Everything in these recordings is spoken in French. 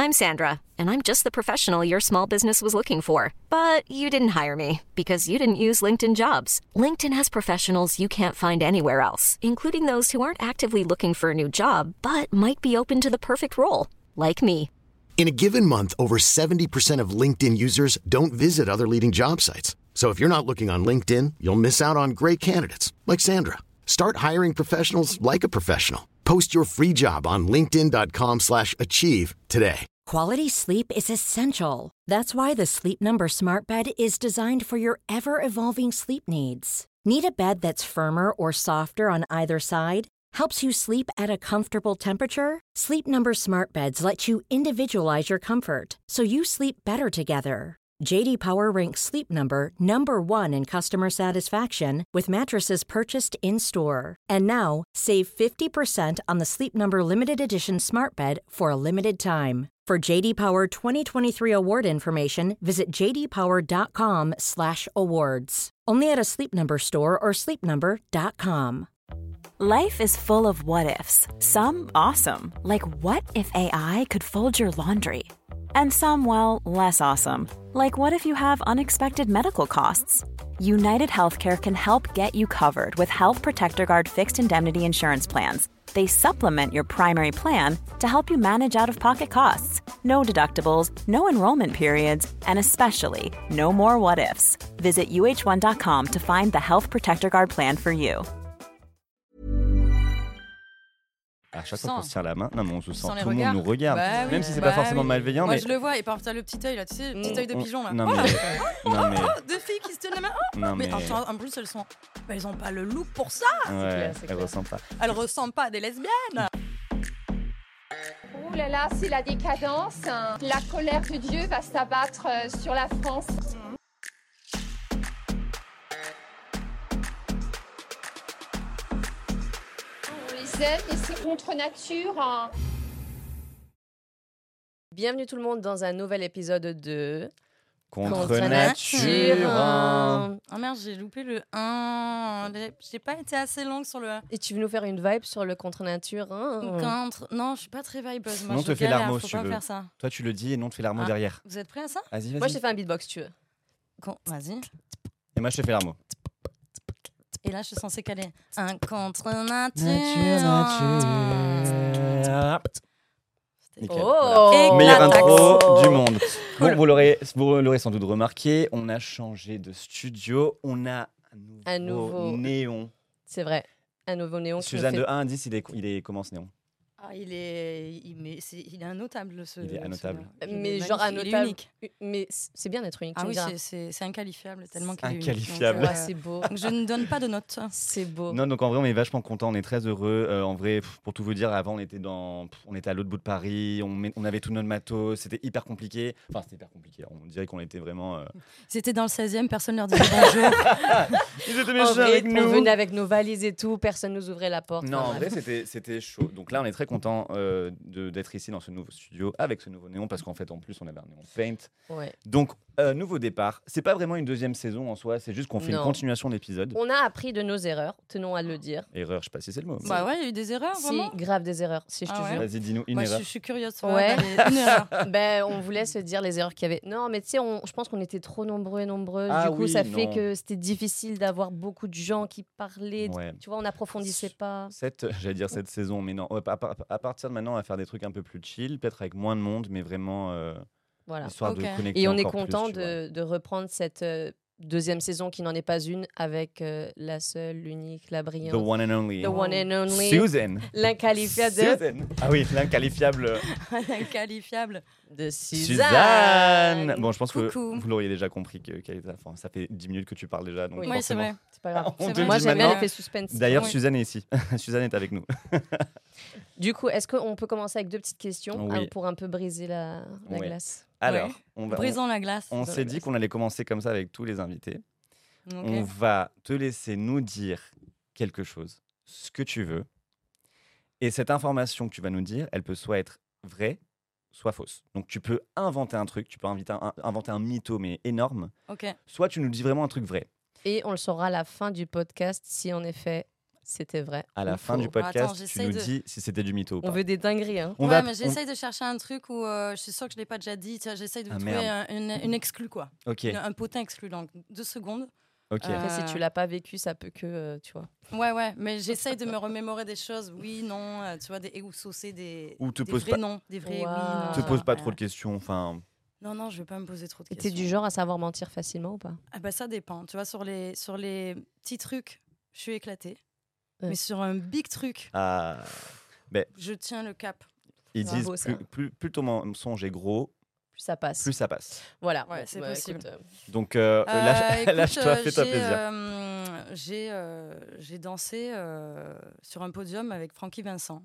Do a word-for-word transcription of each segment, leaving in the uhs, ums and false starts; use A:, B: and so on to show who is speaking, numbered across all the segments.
A: I'm Sandra, and I'm just the professional your small business was looking for. But you didn't hire me because you didn't use LinkedIn Jobs. LinkedIn has professionals you can't find anywhere else, including those who aren't actively looking for a new job, but might be open to the perfect role, like me.
B: In a given month, over seventy percent of LinkedIn users don't visit other leading job sites. So if you're not looking on LinkedIn, you'll miss out on great candidates like Sandra. Start hiring professionals like a professional. Post your free job on linkedin.com slash achieve today.
C: Quality sleep is essential. That's why the Sleep Number Smart Bed is designed for your ever-evolving sleep needs. Need a bed that's firmer or softer on either side? Helps you sleep at a comfortable temperature? Sleep Number Smart Beds let you individualize your comfort so you sleep better together. J D Power ranks Sleep Number number one in customer satisfaction with mattresses purchased in-store. And now, save fifty percent on the Sleep Number Limited Edition Smart Bed for a limited time. For J D Power twenty twenty-three award information, visit j d power dot com slash awards. Only at a Sleep Number store or sleep number dot com.
D: Life is full of what-ifs. Some awesome, like what if A I could fold your laundry? And some, well, less awesome, like what if you have unexpected medical costs? United Healthcare can help get you covered with Health Protector Guard fixed indemnity insurance plans. They supplement your primary plan to help you manage out-of-pocket costs. No deductibles, no enrollment periods, and especially no more what-ifs. Visit u h one dot com to find the Health Protector Guard plan for you.
E: À chaque fois qu'on se tient la main, non mais on se sent, tout le monde
F: regards.
E: nous regarde,
F: Bah oui,
E: même si c'est
F: bah
E: pas forcément
F: oui.
E: malveillant.
F: Moi
E: mais...
F: je le vois, et par t'as le petit œil là, tu sais, le petit œil de
E: on-
F: pigeon là.
E: Non
F: Oh
E: mais,
F: là
E: non, mais...
F: Oh, deux filles qui se tiennent la main. Oh
E: Non,
F: mais
E: mais-
F: attends, en plus elles sont, bah, elles ont pas le look pour ça.
E: ouais,
G: clair, c'est
E: elle
G: clair.
E: ressemble pas.
F: Elles ressemblent pas à des lesbiennes.
H: Ouh là là, c'est la décadence. La colère de Dieu va s'abattre euh, sur la France. On les aime et c'est contre nature. hein.
G: Bienvenue tout le monde dans un nouvel épisode de
E: Contre,
G: Contre
E: nature.
G: nature.
E: hein.
F: Oh merde, j'ai loupé le un. J'ai pas été assez longue sur le
G: Et tu veux nous faire une vibe sur le contre nature hein
F: contre. Non, je suis pas très vibeuse. Moi,
E: Non,
F: je
E: te fais
F: galère,
E: l'armo,
F: faut
E: si tu
F: pas
E: veux.
F: faire ça.
E: Toi tu le dis et non, te fais l'armo
F: Ah.
E: derrière.
F: Vous êtes prêts à ça?
E: Vas-y, vas-y.
G: Moi, je t'ai fait un beatbox, si tu veux.
F: Con- Vas-y.
E: Et moi je te fais l'armo.
F: Et là, je suis censée caler un contre nature.
E: Nickel,
G: Oh
E: voilà.
F: Et
E: Meilleure
F: clatax.
E: intro du monde.
F: Cool.
E: Bon, vous l'aurez, vous l'aurez sans doute remarqué, on a changé de studio, on a un nouveau,
G: Un nouveau-
E: néon.
G: C'est vrai. Un nouveau néon qui nous
E: Suzanne
G: fait-
E: de un à dix, il est, il est comment ce néon?
F: Ah, il est, il, mais c'est, il est un notable ce.
E: Il est un notable.
F: ce- il est
G: Mais genre un
F: magnifique, il est
G: notable.
F: unique.
G: Mais c'est bien d'être unique.
F: Ah
G: tu me
F: oui,
G: diras.
F: c'est, c'est, c'est inqualifiable tellement qu'il est unique.
E: Inqualifiable.
F: Donc,
G: Ouais,
F: euh,
G: c'est beau.
F: donc je ne donne pas de notes.
G: C'est beau.
E: Non, donc en vrai, on est vachement content, on est très heureux. Euh, en vrai, pff, pour tout vous dire, avant, on était dans, pff, on était à l'autre bout de Paris, on, met- on avait tout notre matos, c'était hyper compliqué. Enfin, c'était hyper compliqué. On dirait qu'on était vraiment. euh,
F: C'était dans le seizième, personne leur disait bonjour.
E: Ils étaient
G: En
E: méchants
G: vrai,
E: avec
G: on
E: nous.
G: venait avec nos valises et tout, personne nous ouvrait la porte.
E: Non,
G: Enfin,
E: en vrai,
G: bref.
E: c'était, c'était chaud. Donc là, on est très content euh, de, d'être ici dans ce nouveau studio avec ce nouveau néon parce qu'en fait, en plus, on avait un néon paint.
G: Ouais.
E: Donc, euh, nouveau départ. C'est pas vraiment une deuxième saison en soi, c'est juste qu'on fait
G: Non.
E: une continuation d'épisodes.
G: On a appris de nos erreurs, tenons à le dire.
E: Erreur, je sais pas si c'est le mot.
F: Bah ouais, il y a eu des erreurs,
G: Si,
F: vraiment.
G: grave des erreurs, si je te
F: Ah ouais.
G: jure.
E: Vas-y, dis-nous une
F: Moi, je,
E: erreur.
F: suis- je suis curieuse.
G: Ouais.
F: Ouais. Une erreur.
G: Ben, on vous laisse dire les erreurs qu'il y avait. Non, mais tu sais, on- je pense qu'on était trop nombreux et nombreuses.
E: Ah
G: du coup,
E: oui,
G: ça fait
E: non.
G: que c'était difficile d'avoir beaucoup de gens qui parlaient.
E: Ouais.
G: Tu vois, on n'approfondissait pas.
E: Cette, j'allais dire cette saison, mais non. À, par- à partir de maintenant, on va faire des trucs un peu plus chill, peut-être avec moins de monde, mais vraiment euh,
G: Voilà.
E: histoire
F: Ok.
E: de connecter.
G: Et on est
E: encore plus,
G: content
E: tu vois.
G: de, de reprendre cette euh, deuxième saison qui n'en est pas une avec euh, la seule, l'unique, la
E: The
G: brillante,
E: one and only.
G: the one and only,
E: Susan.
G: l'inqualifiable de,
E: Susan. Ah oui, l'inqualifiable
F: Inqualifiable.
G: de Suzanne.
E: Suzanne. Bon, je pense
F: Coucou.
E: que vous l'auriez déjà compris que qu'elle était- enfin, ça fait dix minutes que tu parles déjà, donc
G: Oui.
F: Oui, c'est
E: forcément.
F: vrai.
G: C'est pas grave.
E: On
F: C'est
E: te
F: vrai.
G: Moi,
E: dit
G: j'aime bien
E: maintenant.
G: l'effet suspense.
E: D'ailleurs,
F: Oui.
E: Suzanne est ici. Suzanne est avec nous.
G: Du coup, est-ce qu'on peut commencer avec deux petites questions
E: Oui.
G: hein, pour un peu briser la, la
E: Oui.
G: glace?
E: Alors,
F: Ouais.
E: on, va, on,
F: Brisons la glace.
E: on
G: Dans
E: s'est
G: la
E: dit
G: glace.
E: qu'on allait commencer comme ça avec tous les invités.
F: Ok.
E: On va te laisser nous dire quelque chose, ce que tu veux. Et cette information que tu vas nous dire, elle peut soit être vraie, soit fausse. Donc tu peux inventer un truc, tu peux inviter un- inventer un mytho, mais énorme.
F: Ok.
E: Soit tu nous dis vraiment un truc vrai.
G: Et on le saura à la fin du podcast si en effet C'était vrai.
E: À la
G: ou
E: fin
G: faux.
E: du podcast,
F: Attends,
E: tu
F: j'essaye
E: nous
F: de-
E: dis si c'était du mytho ou pas.
G: On veut des dingueries. Hein.
E: On
F: ouais,
E: va-
F: mais
E: on-
F: j'essaye de chercher un truc où euh, je suis sûre que je l'ai pas déjà dit. Tu vois, j'essaye de
E: Ah,
F: trouver
E: merde.
F: un- une, une exclue, quoi.
E: Ok,
F: Une- un potin exclu. Donc, deux secondes.
E: ok.
F: Euh,
G: Après, si tu l'as pas vécu, ça peut que, euh, tu vois.
F: Ouais, ouais, mais j'essaye de me remémorer des choses. Oui, non, euh, tu vois, des, ou saucer des,
E: Ou te
F: des
E: pose
F: vrais
E: pas-
F: noms. Des vrais
G: Wow.
F: oui, non.
E: Te pose pas
F: Ouais.
E: trop de questions. Enfin,
F: Non, non, je vais pas me poser trop de
G: Et
F: questions.
G: t'es du genre à savoir mentir facilement ou pas?
F: Ah bah, ça dépend. Tu vois, sur les, sur les petits trucs, je suis éclatée.
G: Ouais.
F: Mais sur un big truc,
E: ah,
F: je tiens le cap.
E: ils
G: C'est
E: disent
G: beau, ça.
E: plus, plus, plus ton mensonge est gros,
G: Plus ça passe.
E: plus ça passe.
G: Voilà.
F: Ouais,
G: Bon,
F: c'est
G: bah,
F: possible.
G: écoute, euh,
E: Donc euh,
F: Euh,
E: lâche-
F: écoute,
E: lâche-toi,
F: euh,
E: fais-toi
F: j'ai,
E: plaisir.
F: euh, j'ai, euh, j'ai dansé euh, sur un podium avec Francky Vincent.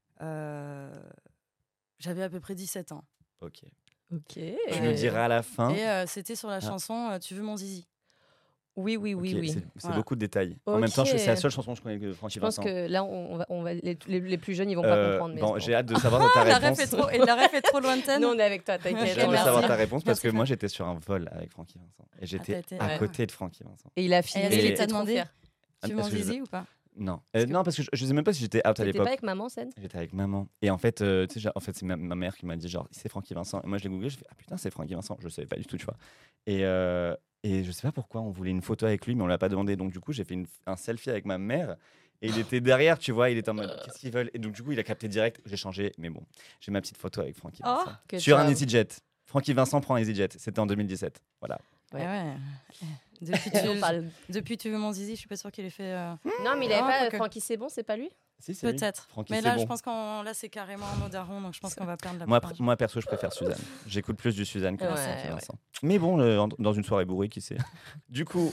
F: Euh, j'avais à peu près dix-sept ans.
E: Ok.
G: Ok.
E: Tu
F: Et-
E: nous diras à la fin.
F: Et euh, c'était sur la
E: Ah.
F: chanson euh, Tu veux mon zizi.
G: Oui, oui, oui,
E: Ok,
G: oui.
E: C'est c'est
F: Voilà.
E: beaucoup de détails. En même temps, je-
G: Ok.
E: c'est la seule chanson que je connais de Francky
G: Je pense
E: Vincent.
G: que là, on va, on va, les, les- les plus jeunes, ils vont pas
E: Euh,
G: comprendre. Mais
E: bon,
G: c'est
E: j'ai hâte de savoir ta
F: La
E: réponse.
F: ref est trop, et la ref est trop lointaine.
G: Nous, on est avec toi,
E: J'ai
G: t'inquiète.
E: hâte de
F: Merci.
E: savoir ta réponse parce que
F: Merci.
E: moi, j'étais sur un vol avec Francky Vincent. Et j'étais
F: Ah, t'as été-
E: à
G: ouais.
E: côté de Francky Vincent.
G: Et il a
F: Et
G: filmé.
F: est-ce
E: qu'il
G: il
E: t'a
G: était trop
F: demandé
G: fier.
F: Tu veux
E: Parce
F: mon
E: que je-
F: zizi ou pas?
E: Non, Euh, non, parce que je, je sais même pas si j'étais out à
G: T'étais
E: l'époque.
G: pas avec maman, scène?
E: J'étais avec maman. Et en fait, euh, tu sais, genre, en fait c'est ma, ma mère qui m'a dit genre, c'est Francky Vincent. Et moi, je l'ai googlé, je fais, ah putain, c'est Francky Vincent. Je savais pas du tout, tu vois. Et, euh, et je sais pas pourquoi on voulait une photo avec lui, mais on l'a pas demandé. Donc, du coup, j'ai fait une- un selfie avec ma mère. Et il était derrière, tu vois, il était en mode, qu'est-ce qu'ils veulent? Et donc, du coup, il a capté direct. J'ai changé, mais bon, j'ai ma petite photo avec Francky
F: Oh,
E: Vincent.
G: que
E: Sur
G: ça-
E: un EasyJet. Francky Vincent prend un EasyJet. C'était en deux mille dix-sept. Voilà.
G: Ouais.
F: Ah ouais. Depuis,
G: On
F: tu,
G: parle-
F: depuis Tu veux mon zizi, je suis pas sûre qu'il ait fait. euh,
G: Non, mais il avait
F: Ah,
G: pas.
F: quoique.
G: Francky, c'est bon, c'est pas lui?
E: Si, c'est lui.
F: Peut-être.
E: Francky,
F: Mais
E: c'est
F: là,
E: bon.
F: je pense qu'on là c'est carrément en mode daron, donc je pense qu'on va perdre la
E: Moi,
F: plupart
E: pr- moi, perso, je préfère Suzanne. J'écoute plus du Suzanne que du
G: Ouais,
E: Francky
G: ouais.
E: Vincent. Mais bon, euh, en- dans une soirée bourrée, qui sait. Du coup,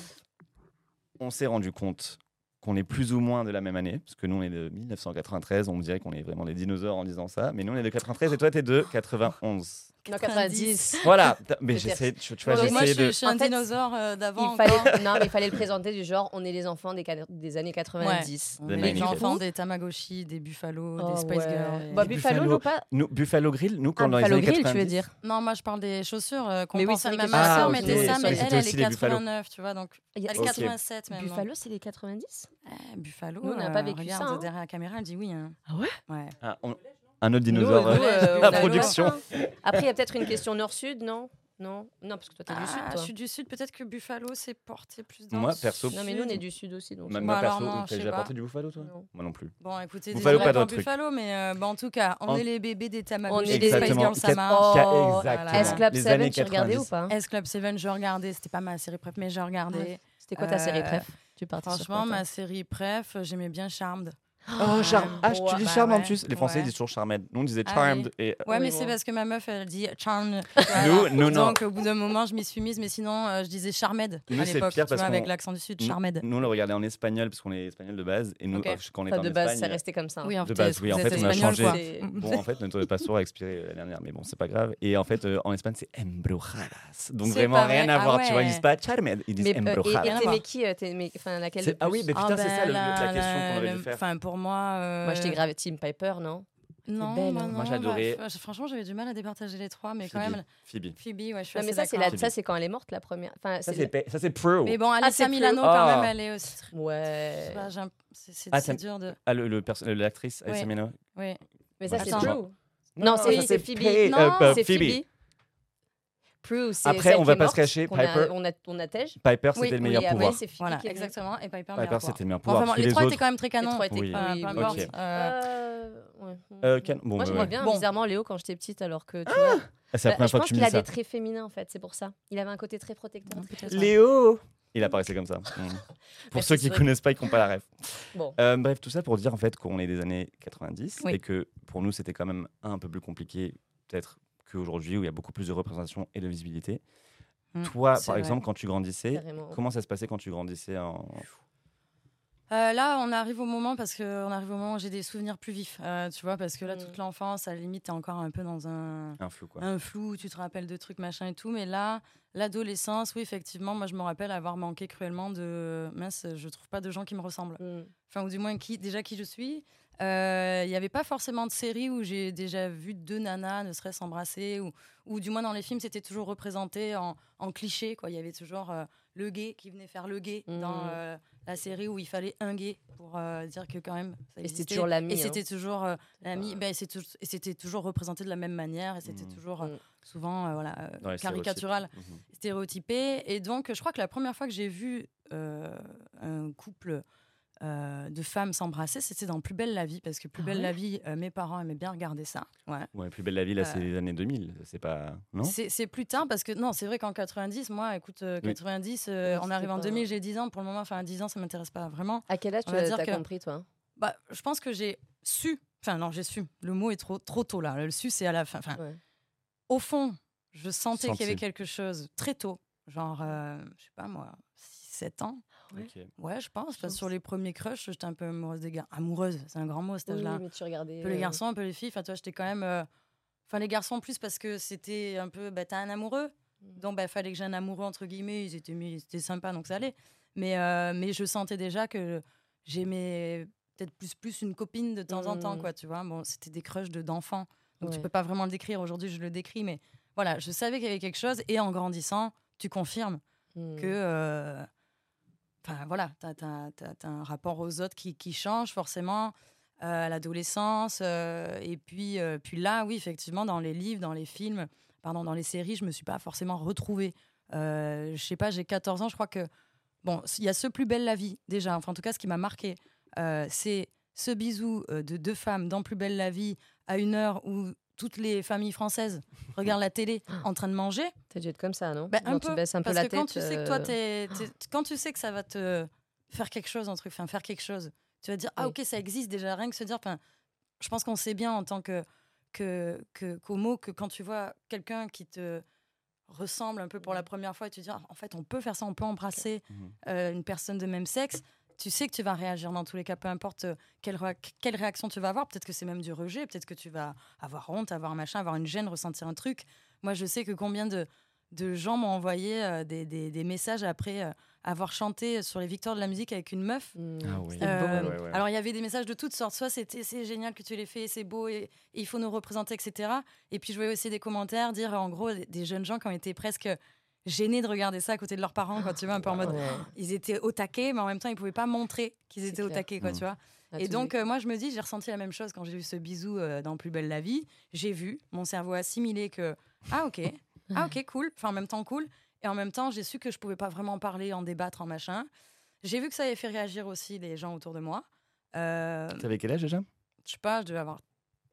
E: on s'est rendu compte qu'on est plus ou moins de la même année, parce que nous, on est de mille neuf cent quatre-vingt-treize. On me dirait qu'on est vraiment des dinosaures en disant ça. Mais nous, on est de quatre-vingt-treize et toi, t'es de quatre-vingt-onze.
G: Non, quatre-vingt-dix.
E: Voilà. T'as- Mais
G: Peut-être.
E: j'essaie, tu, tu vois,
G: Non, mais
F: Moi, je,
E: j'essaie
F: suis-
E: de.
F: je suis un
G: En fait,
F: dinosaure euh, d'avant.
G: Il fallait...
F: encore.
G: Non, mais il fallait le présenter du genre, on est les enfants des, ca- des années quatre-vingt-dix.
F: On
E: Des
F: est les
E: nineties.
F: enfants des Tamagotchi, des Buffalo,
G: Oh,
F: des Spice
G: ouais.
F: Girls. et-
G: Bah,
E: Des
G: Buffalo,
E: Buffalo.
G: non pas.
E: Nous, Buffalo Grill, nous, quand
G: Ah,
E: dans les
G: Buffalo
E: années
G: Grill,
E: quatre-vingt-dix.
G: tu veux dire?
F: Non, moi je parle des chaussures euh, qu'on
G: Mais oui,
F: pense
G: c'est
F: à
G: vrai
F: ma
G: que
F: ma
E: c'est-
F: sœur
E: Ah,
F: mettait
E: ok.
F: ça, mais
E: C'était
F: elle, elle
E: aussi
F: est
E: les Buffalo.
F: quatre-vingt-neuf, tu vois, donc
G: Il y a-
F: elle est
E: Ok.
F: quatre-vingt-sept même.
G: Buffalo, c'est les quatre-vingt-dix?
F: Eh, Buffalo,
G: Nous, on n'a
F: euh,
G: pas vécu
F: regarde
G: ça, hein.
F: derrière la caméra, elle dit oui. hein.
G: Ah ouais?
F: Ouais.
E: Ah, on- Un autre dinosaure.
G: Nous,
E: euh,
G: nous, euh,
E: la
G: on a
E: production.
G: le vaccin. Après, il y a peut-être une question nord-sud, non? Non, non, parce que toi, t'es du
F: Ah,
G: sud,
F: je
G: toi.
F: suis du sud, peut-être que Buffalo s'est porté plus dans
E: Moi,
F: le
E: perso-
F: sud.
G: Non, mais nous, on est du sud aussi. Donc
E: Ma-
F: Bon,
E: Moi,
F: alors
E: perso,
F: non,
E: t'as
F: je sais
E: déjà
F: pas.
E: porté du Buffalo, toi?
G: Non.
E: Moi non plus.
F: Bon, écoutez,
E: Buffalo,
F: désolé
E: pas
F: pour
E: d'autres trucs.
F: Buffalo, mais euh, bah, en tout cas, on
E: En-
F: est les bébés des
G: On
F: Tamagotchi,
G: est
F: des Spice
E: Exactement.
F: Girls, ça
E: Quatre-
F: marche.
G: Oh,
E: Exactement.
F: Voilà.
G: S Club
E: Les
G: sept,
E: années
G: tu regardais ou
E: quatre-vingt-dix.
G: pas?
F: S Club sept, je regardais. C'était pas ma série préf, mais je regardais.
G: C'était quoi ta série
F: Euh,
G: préf? Tu partais sur
F: Franchement,
G: quoi, toi?
F: ma série préf, j'aimais bien Charmed.
E: Oh, Charm. Ah, tu
F: Ouais,
E: dis
F: bah
E: Charmed en
F: ouais,
E: plus. Les Français
F: ouais.
E: disent toujours Charmed. Nous, on disait
F: Ah
E: Charmed.
F: oui.
E: Et
F: Ouais,
G: Oui,
F: mais
G: bon.
F: c'est parce que ma meuf, elle dit Charmed.
E: Nous, nous, non.
F: Donc, au bout d'un moment, je m'y suis mise, mais sinon, euh, je disais Charmed
E: Nous,
F: à
E: c'est
F: l'époque,
E: pire
F: tu
E: parce
F: vois, avec
E: qu'on-
F: l'accent du sud,
E: nous,
F: Charmed.
E: nous, on le regardait en espagnol parce qu'on est espagnol de base. Et nous,
G: Ok.
E: euh, quand on était
G: Enfin,
E: en
G: de base, c'est
E: Espagne.
G: resté comme ça. hein.
F: Oui, en
E: De
F: fait,
E: base, oui, en
F: vous
E: fait,
F: êtes
E: on a
F: espagnol,
E: changé.
F: quoi.
G: C'est-
E: Bon, en fait, notre passeport a expiré l'année dernière, mais bon, c'est pas grave. Et en fait, euh, en Espagne, c'est embrujadas. Donc
F: C'est
E: vraiment
F: pas
E: rien
F: vrai.
E: à voir.
F: Ah
E: Tu vois, ils
F: ouais.
E: disent pas Charmed, ils disent
G: Mais, euh, et-
E: embrujadas.
G: et
F: à
G: t'aimais
F: voir.
G: qui euh, t'aimais- Enfin, laquelle
E: C'est-
G: le
E: Ah
G: plus?
E: oui, mais putain, c'est ça le- le- la question qu'on aurait dû faire.
F: Enfin, pour moi. euh,
G: Moi, j'étais grave Team Piper, non?
F: Non,
G: belle,
F: moi,
G: hein.
F: non,
E: Moi, j'adorais-
F: bah, f- franchement, j'avais du mal à départager les trois, mais quand
E: Phoebe.
F: même.
E: Phoebe.
F: Phoebe, ouais, je suis
G: Non, mais
F: assez
G: ça, c'est
F: d'accord.
G: la- ça, c'est quand elle est morte, la première. Enfin,
E: Ça,
G: c'est
E: c'est pa- ça, c'est Pro.
F: Mais bon,
G: Ah, c'est
F: Alyssa Milano,
E: plus-
F: quand
E: Ah.
F: même, elle est aussi. très-
G: Ouais.
F: je sais pas, j'ai un- C'est c'est-
E: Ah,
F: c'est
E: t'aimes-
F: dur de.
E: Ah, le, le perso- l'actrice,
F: Oui.
E: Alyssa Milano.
F: Oui.
G: Mais ça,
E: Ouais,
G: c'est
F: attends.
G: Prue. Non, c'est
E: ça,
G: c'est Phoebe.
E: Pay-
F: Non,
E: euh, euh,
G: C'est
E: Phoebe.
G: Phoebe. Prue, c'est
E: Après,
G: celle
E: on
G: qui
E: va
G: est
E: pas se
G: morte,
E: cacher,
G: qu'on a-
E: Piper.
G: On a, on attège.
E: Piper,
F: Oui,
E: c'était le
F: oui,
E: meilleur
G: et après,
E: pouvoir.
G: c'est Phoebe
F: Voilà,
G: qui est venue.
F: exactement. Et Piper,
E: Piper,
F: meilleur
E: c'était le meilleur
F: pouvoir.
E: pouvoir.
F: Enfin,
E: Puis
F: les
E: les
F: trois étaient
E: autres.
F: quand même très canons.
G: Les trois étaient
E: Oui.
G: cool,
F: Enfin,
G: oui,
F: peu
G: oui,
F: importe.
E: ok.
F: Euh,
G: Euh, ouais.
E: Euh, Ken- bon,
G: Moi,
E: bah,
G: j'aimerais
E: ouais.
G: bien
F: Bon.
G: bizarrement Léo quand j'étais petite, alors que tu vois.
E: Ah, c'est la
G: Bah,
E: première
G: je
E: fois que
G: pense
E: tu me
G: qu'il a
E: dis ça.
G: des traits féminins en fait, c'est pour ça. Il avait un côté très protecteur.
F: peut-être.
E: Léo Il apparaissait comme ça. Mm. Pour
G: Merci,
E: ceux qui
G: Cyril.
E: connaissent pas, ils n'ont pas la ref.
G: Bon.
E: Euh, bref, tout ça pour dire en fait qu'on est des années quatre-vingt-dix
F: Oui.
E: et que pour nous c'était quand même un peu plus compliqué peut-être qu'aujourd'hui où il y a beaucoup plus de représentation et de visibilité.
F: Mm,
E: Toi,
F: c'est
E: par
F: vrai.
E: exemple, quand tu grandissais,
G: Carrément.
E: comment ça se passait quand tu grandissais en...
F: Euh, là, on arrive au moment parce que on arrive au moment où j'ai des souvenirs plus vifs, euh, tu vois, parce que là,
G: Mm.
F: toute l'enfance, à la limite, t'es encore un peu dans un,
E: un flou quoi
F: un flou, où tu te rappelles de trucs machin et tout, mais là, l'adolescence, oui, effectivement, moi, je me rappelle avoir manqué cruellement de mince, je trouve pas de gens qui me ressemblent,
G: Mm.
F: enfin, ou du moins qui, déjà qui je suis. Il n'y avait pas forcément de série où j'ai déjà vu deux nanas ne serait-ce s'embrasser ou, ou du moins dans les films c'était toujours représenté en, en cliché quoi. Il y avait toujours euh, le gay qui venait faire le gay
G: Mmh.
F: dans euh, la série où il fallait un gay pour euh, dire que quand même ça
G: Et
F: existait.
G: c'était toujours l'ami.
F: Et
G: hein.
F: c'était toujours euh, l'ami,
G: pas-
F: ben, et c'est tou- et c'était toujours représenté de la même manière et c'était
E: Mmh.
F: toujours euh,
G: Mmh.
F: souvent euh, voilà, euh,
E: Dans les
F: caricatural,
E: stéréotypes. Mhm.
F: stéréotypé. Et donc, je crois que la première fois que j'ai vu euh, un couple euh, de femmes s'embrasser, c'était dans Plus belle la vie, parce que Plus
G: Ah
F: belle
G: ouais
F: la vie, euh, mes parents aimaient bien regarder ça. Ouais.
E: Ouais, Plus belle la vie, là,
F: Euh,
E: c'est les années deux mille. C'est pas. Non
F: C'est c'est plus tard, parce que non, c'est vrai qu'en quatre-vingt-dix, moi, écoute, euh,
E: Oui.
F: quatre-vingt-dix, euh,
G: Oui,
F: on arrive en
G: c'était
F: deux mille,
G: pas-
F: j'ai dix ans. Pour le moment, enfin, à dix ans, ça m'intéresse pas vraiment.
G: À quel âge
F: On
G: tu
F: va
G: as
F: dire
G: t'as
F: que-
G: compris, toi?
F: Bah, je pense que j'ai su. Enfin, non, j'ai su. Le mot est trop, trop tôt là. Le su, c'est à la fin. Enfin,
G: Ouais.
F: au fond, je sentais qu'il y avait
E: Senti.
F: quelque chose très tôt. Genre, euh, je sais pas moi, six sept ans.
E: Ok.
F: Ouais, je pense. Parce que
G: pense.
F: sur les premiers crushs, j'étais un peu amoureuse des gars. Amoureuse, c'est un grand mot à cet
G: Oui,
F: âge-là.
G: mais tu regardais.
F: Un peu les
G: euh,
F: garçons, un peu les filles. Enfin, toi, j'étais quand même. euh, Enfin, les garçons plus parce que c'était un peu. Bah, t'as un amoureux.
G: Mm.
F: Donc, bah, fallait que j'ai un amoureux, entre guillemets. Ils étaient, mis- ils étaient sympas, donc ça allait. Mais, euh, mais je sentais déjà que j'aimais peut-être plus, plus une copine de temps en temps,
G: Mm.
F: quoi, tu vois. Bon, c'était des crushs de- d'enfants. Donc, tu
G: Ouais.
F: peux pas vraiment le décrire. Aujourd'hui, je le décris. Mais voilà, je savais qu'il y avait quelque chose. Et en grandissant, tu confirmes
G: hmm.
F: que. euh, Enfin, voilà, tu as, un rapport aux autres qui, qui change forcément euh, à l'adolescence. euh, et puis, euh, puis là, oui, effectivement, dans les livres, dans les films, pardon, dans les séries, je me suis pas forcément retrouvée. Euh, je sais pas, j'ai quatorze ans, je crois que. Bon, il y a ce Plus belle la vie, déjà. Enfin, en tout cas, ce qui m'a marqué, euh, c'est ce bisou euh, de deux femmes dans Plus belle la vie à une heure où toutes les familles françaises regardent la télé en train de manger.
G: T'as dû être comme ça, non?
F: Ben, un
G: Genre,
F: peu,
G: tu baisses un peu
F: parce
G: la
F: que
G: tête.
F: quand tu sais que toi,
G: euh,
F: t'es, t'es- quand tu sais que ça va te faire quelque chose, un truc, enfin, faire quelque chose, tu vas dire ah
G: Oui.
F: ok, ça existe déjà, rien que se dire. Enfin, je pense qu'on sait bien en tant que que que qu'homo que quand tu vois quelqu'un qui te ressemble un peu pour la première fois et tu te dis ah, en fait on peut faire ça, on peut embrasser
E: Mhm.
F: euh, une personne de même sexe. Tu sais que tu vas réagir dans tous les cas, peu importe euh, quelle, réa- quelle réaction tu vas avoir. Peut-être que c'est même du rejet, peut-être que tu vas avoir honte, avoir un machin, avoir une gêne, ressentir un truc. Moi, je sais que combien de, de gens m'ont envoyé euh, des, des- des messages après euh, avoir chanté sur les victoires de la musique avec une meuf.
G: hmm.
E: Ah oui.
G: C'était beau,
F: Euh,
G: hein.
E: Ouais, ouais.
F: Alors, il y avait des messages de toutes sortes. Soit c'était c'est génial que tu l'aies fait, c'est beau et, et il faut nous représenter, et cetera. Et puis, je voyais aussi des commentaires dire en gros des, des jeunes gens qui ont été presque gênés de regarder ça à côté de leurs parents, quand tu vois, un peu en mode.
G: Ouais.
F: Ils étaient au taquet, mais en même temps, ils pouvaient pas montrer qu'ils
G: C'est
F: étaient au
G: clair.
F: taquet, quoi,
E: Mm.
F: tu vois.
G: Ah,
F: Et
G: tout
F: donc,
G: vu.
F: euh, moi, je me dis, j'ai ressenti la même chose quand j'ai vu ce bisou euh, dans Plus belle la vie. J'ai vu, mon cerveau a assimilé que, ah, ok, ah, ok, cool. Enfin, en même temps, cool. Et en même temps, j'ai su que je pouvais pas vraiment parler, en débattre, en machin. J'ai vu que ça avait fait réagir aussi les gens autour de moi. Euh,
E: T'avais quel âge déjà?
F: je sais pas, je devais avoir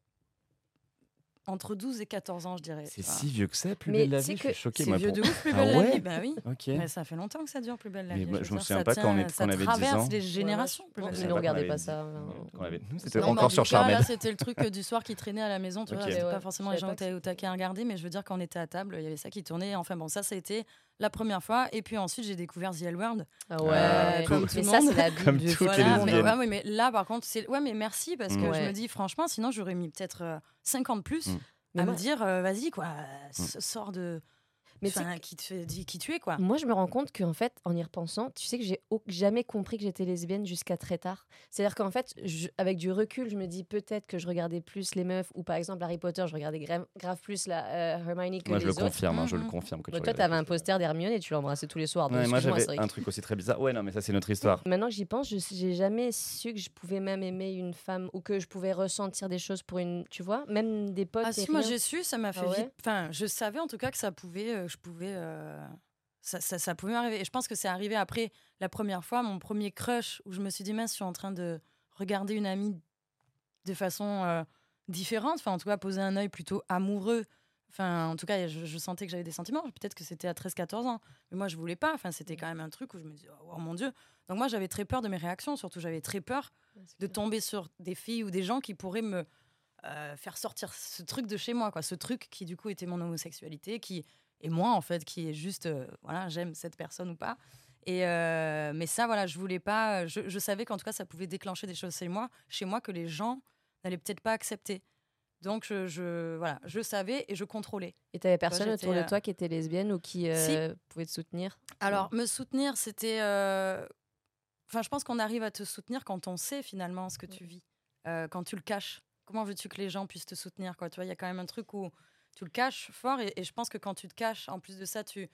F: entre douze et quatorze ans, je dirais.
E: C'est
F: tu vois.
E: si vieux que ça, Plus
G: Mais
E: belle la
G: tu sais
E: vie. Je
G: que
E: suis choqué.
F: C'est
E: moi,
F: vieux
E: pour-
F: de ouf, Plus
E: Ah
F: belle la
E: ouais
F: vie. Bah oui.
E: Ok.
F: Mais ça fait longtemps que ça dure, Plus belle la
E: Mais
F: vie.
E: moi,
F: veux
E: je me
F: dire,
E: souviens
F: ça
E: pas quand on
F: tient-
E: est-
F: ça
E: qu'on avait dix
F: traverse
E: ans.
F: les générations. Plus
G: Ouais,
F: belle
G: mais
F: la
G: nous, on
F: vie.
G: regardait
E: avait
G: pas
E: dix-
G: ça.
E: Quand on avait- Nous, c'était
F: Non, mais
E: encore sur
F: en tout cas, là,
E: Charmed.
F: c'était le truc euh, du soir qui traînait à la maison. Tu vois,
E: Ok.
F: c'était
G: Ouais,
F: pas forcément
G: je
F: les
G: savais
F: gens
G: pas
F: qui étaient au taquet à regarder, mais je veux dire, quand on était à table, il y avait ça qui tournait. Enfin bon, ça, ça a été la première fois. Et puis ensuite, j'ai découvert The L Word.
G: Ah
E: Ah,
G: ouais,
F: comme
G: mais
F: tout le
G: ça,
F: monde.
G: c'est la Bible
E: Comme
G: du
E: toutes les
G: folle.
F: Voilà, mais,
E: lesbiennes.
F: ouais, oui, mais là, par contre, c'est. Ouais, mais merci, parce que
E: Mm.
F: je
G: Ouais.
F: me dis, franchement, sinon, j'aurais mis peut-être euh, cinq ans de plus
E: Mm.
G: Mais
F: à
G: moi-
F: me dire, euh, vas-y, quoi, s- sors de.
G: Mais tu sais
F: Enfin, qui te fait, dit qui tu es, quoi.
G: Moi, je me rends compte qu'en fait, en y repensant, tu sais que j'ai au- jamais compris que j'étais lesbienne jusqu'à très tard. C'est-à-dire qu'en fait, je- avec du recul, je me dis peut-être que je regardais plus les meufs, ou par exemple Harry Potter, je regardais gra- grave plus la euh, Hermione que
E: Moi,
G: les
E: je le
G: autres.
E: confirme. hein, Je le
F: Mhm.
E: confirme. que tu
G: Bah, toi,
E: regardais
G: t'avais un
E: plus.
G: poster d'Hermione et tu l'embrassais tous les soirs. donc
E: Ouais, moi,
G: excuse-moi,
E: j'avais
G: Cédric.
E: un truc aussi très bizarre. Ouais, non, mais ça, c'est notre histoire.
G: Maintenant que j'y pense, je j'ai jamais su que je pouvais même aimer une femme ou que je pouvais ressentir des choses pour une. Tu vois, même des potes.
F: Ah
G: et
F: si, moi
G: rien.
F: j'ai su, ça m'a fait
G: Ah ouais
F: vite. Enfin, je savais en tout cas que ça pouvait, euh, je pouvais, euh, ça, ça, ça pouvait m'arriver. Et je pense que c'est arrivé après la première fois, mon premier crush, où je me suis dit, mince, je suis en train de regarder une amie de façon euh, différente. Enfin, en tout cas, poser un œil plutôt amoureux. Enfin, en tout cas, je, je sentais que j'avais des sentiments. Peut-être que c'était à treize quatorze ans. Mais moi, je voulais pas. Enfin, c'était quand même un truc où je me disais, oh, oh mon Dieu. Donc moi, j'avais très peur de mes réactions. Surtout, j'avais très peur de tomber sur des filles ou des gens qui pourraient me euh, faire sortir ce truc de chez moi, quoi. Ce truc qui, du coup, était mon homosexualité, qui est moi, en fait, qui est juste, euh, voilà, j'aime cette personne ou pas. Et euh, mais ça, voilà, je voulais pas. Je, je savais qu'en tout cas, ça pouvait déclencher des choses chez moi, chez moi que les gens n'allaient peut-être pas accepter. Donc, je, je, voilà, je savais et je contrôlais.
G: Et t'avais personne
F: j'étais,
G: autour de
F: euh,
G: toi qui était lesbienne ou qui euh, pouvait te soutenir?
F: Alors, me soutenir, c'était. euh, Enfin, je pense qu'on arrive à te soutenir quand on sait finalement ce que tu vis, euh, quand tu le caches. Comment veux-tu que les gens puissent te soutenir, quoi? Tu vois, il y a quand même un truc où tu le caches fort, et, et je pense que quand tu te caches, en plus de ça, tu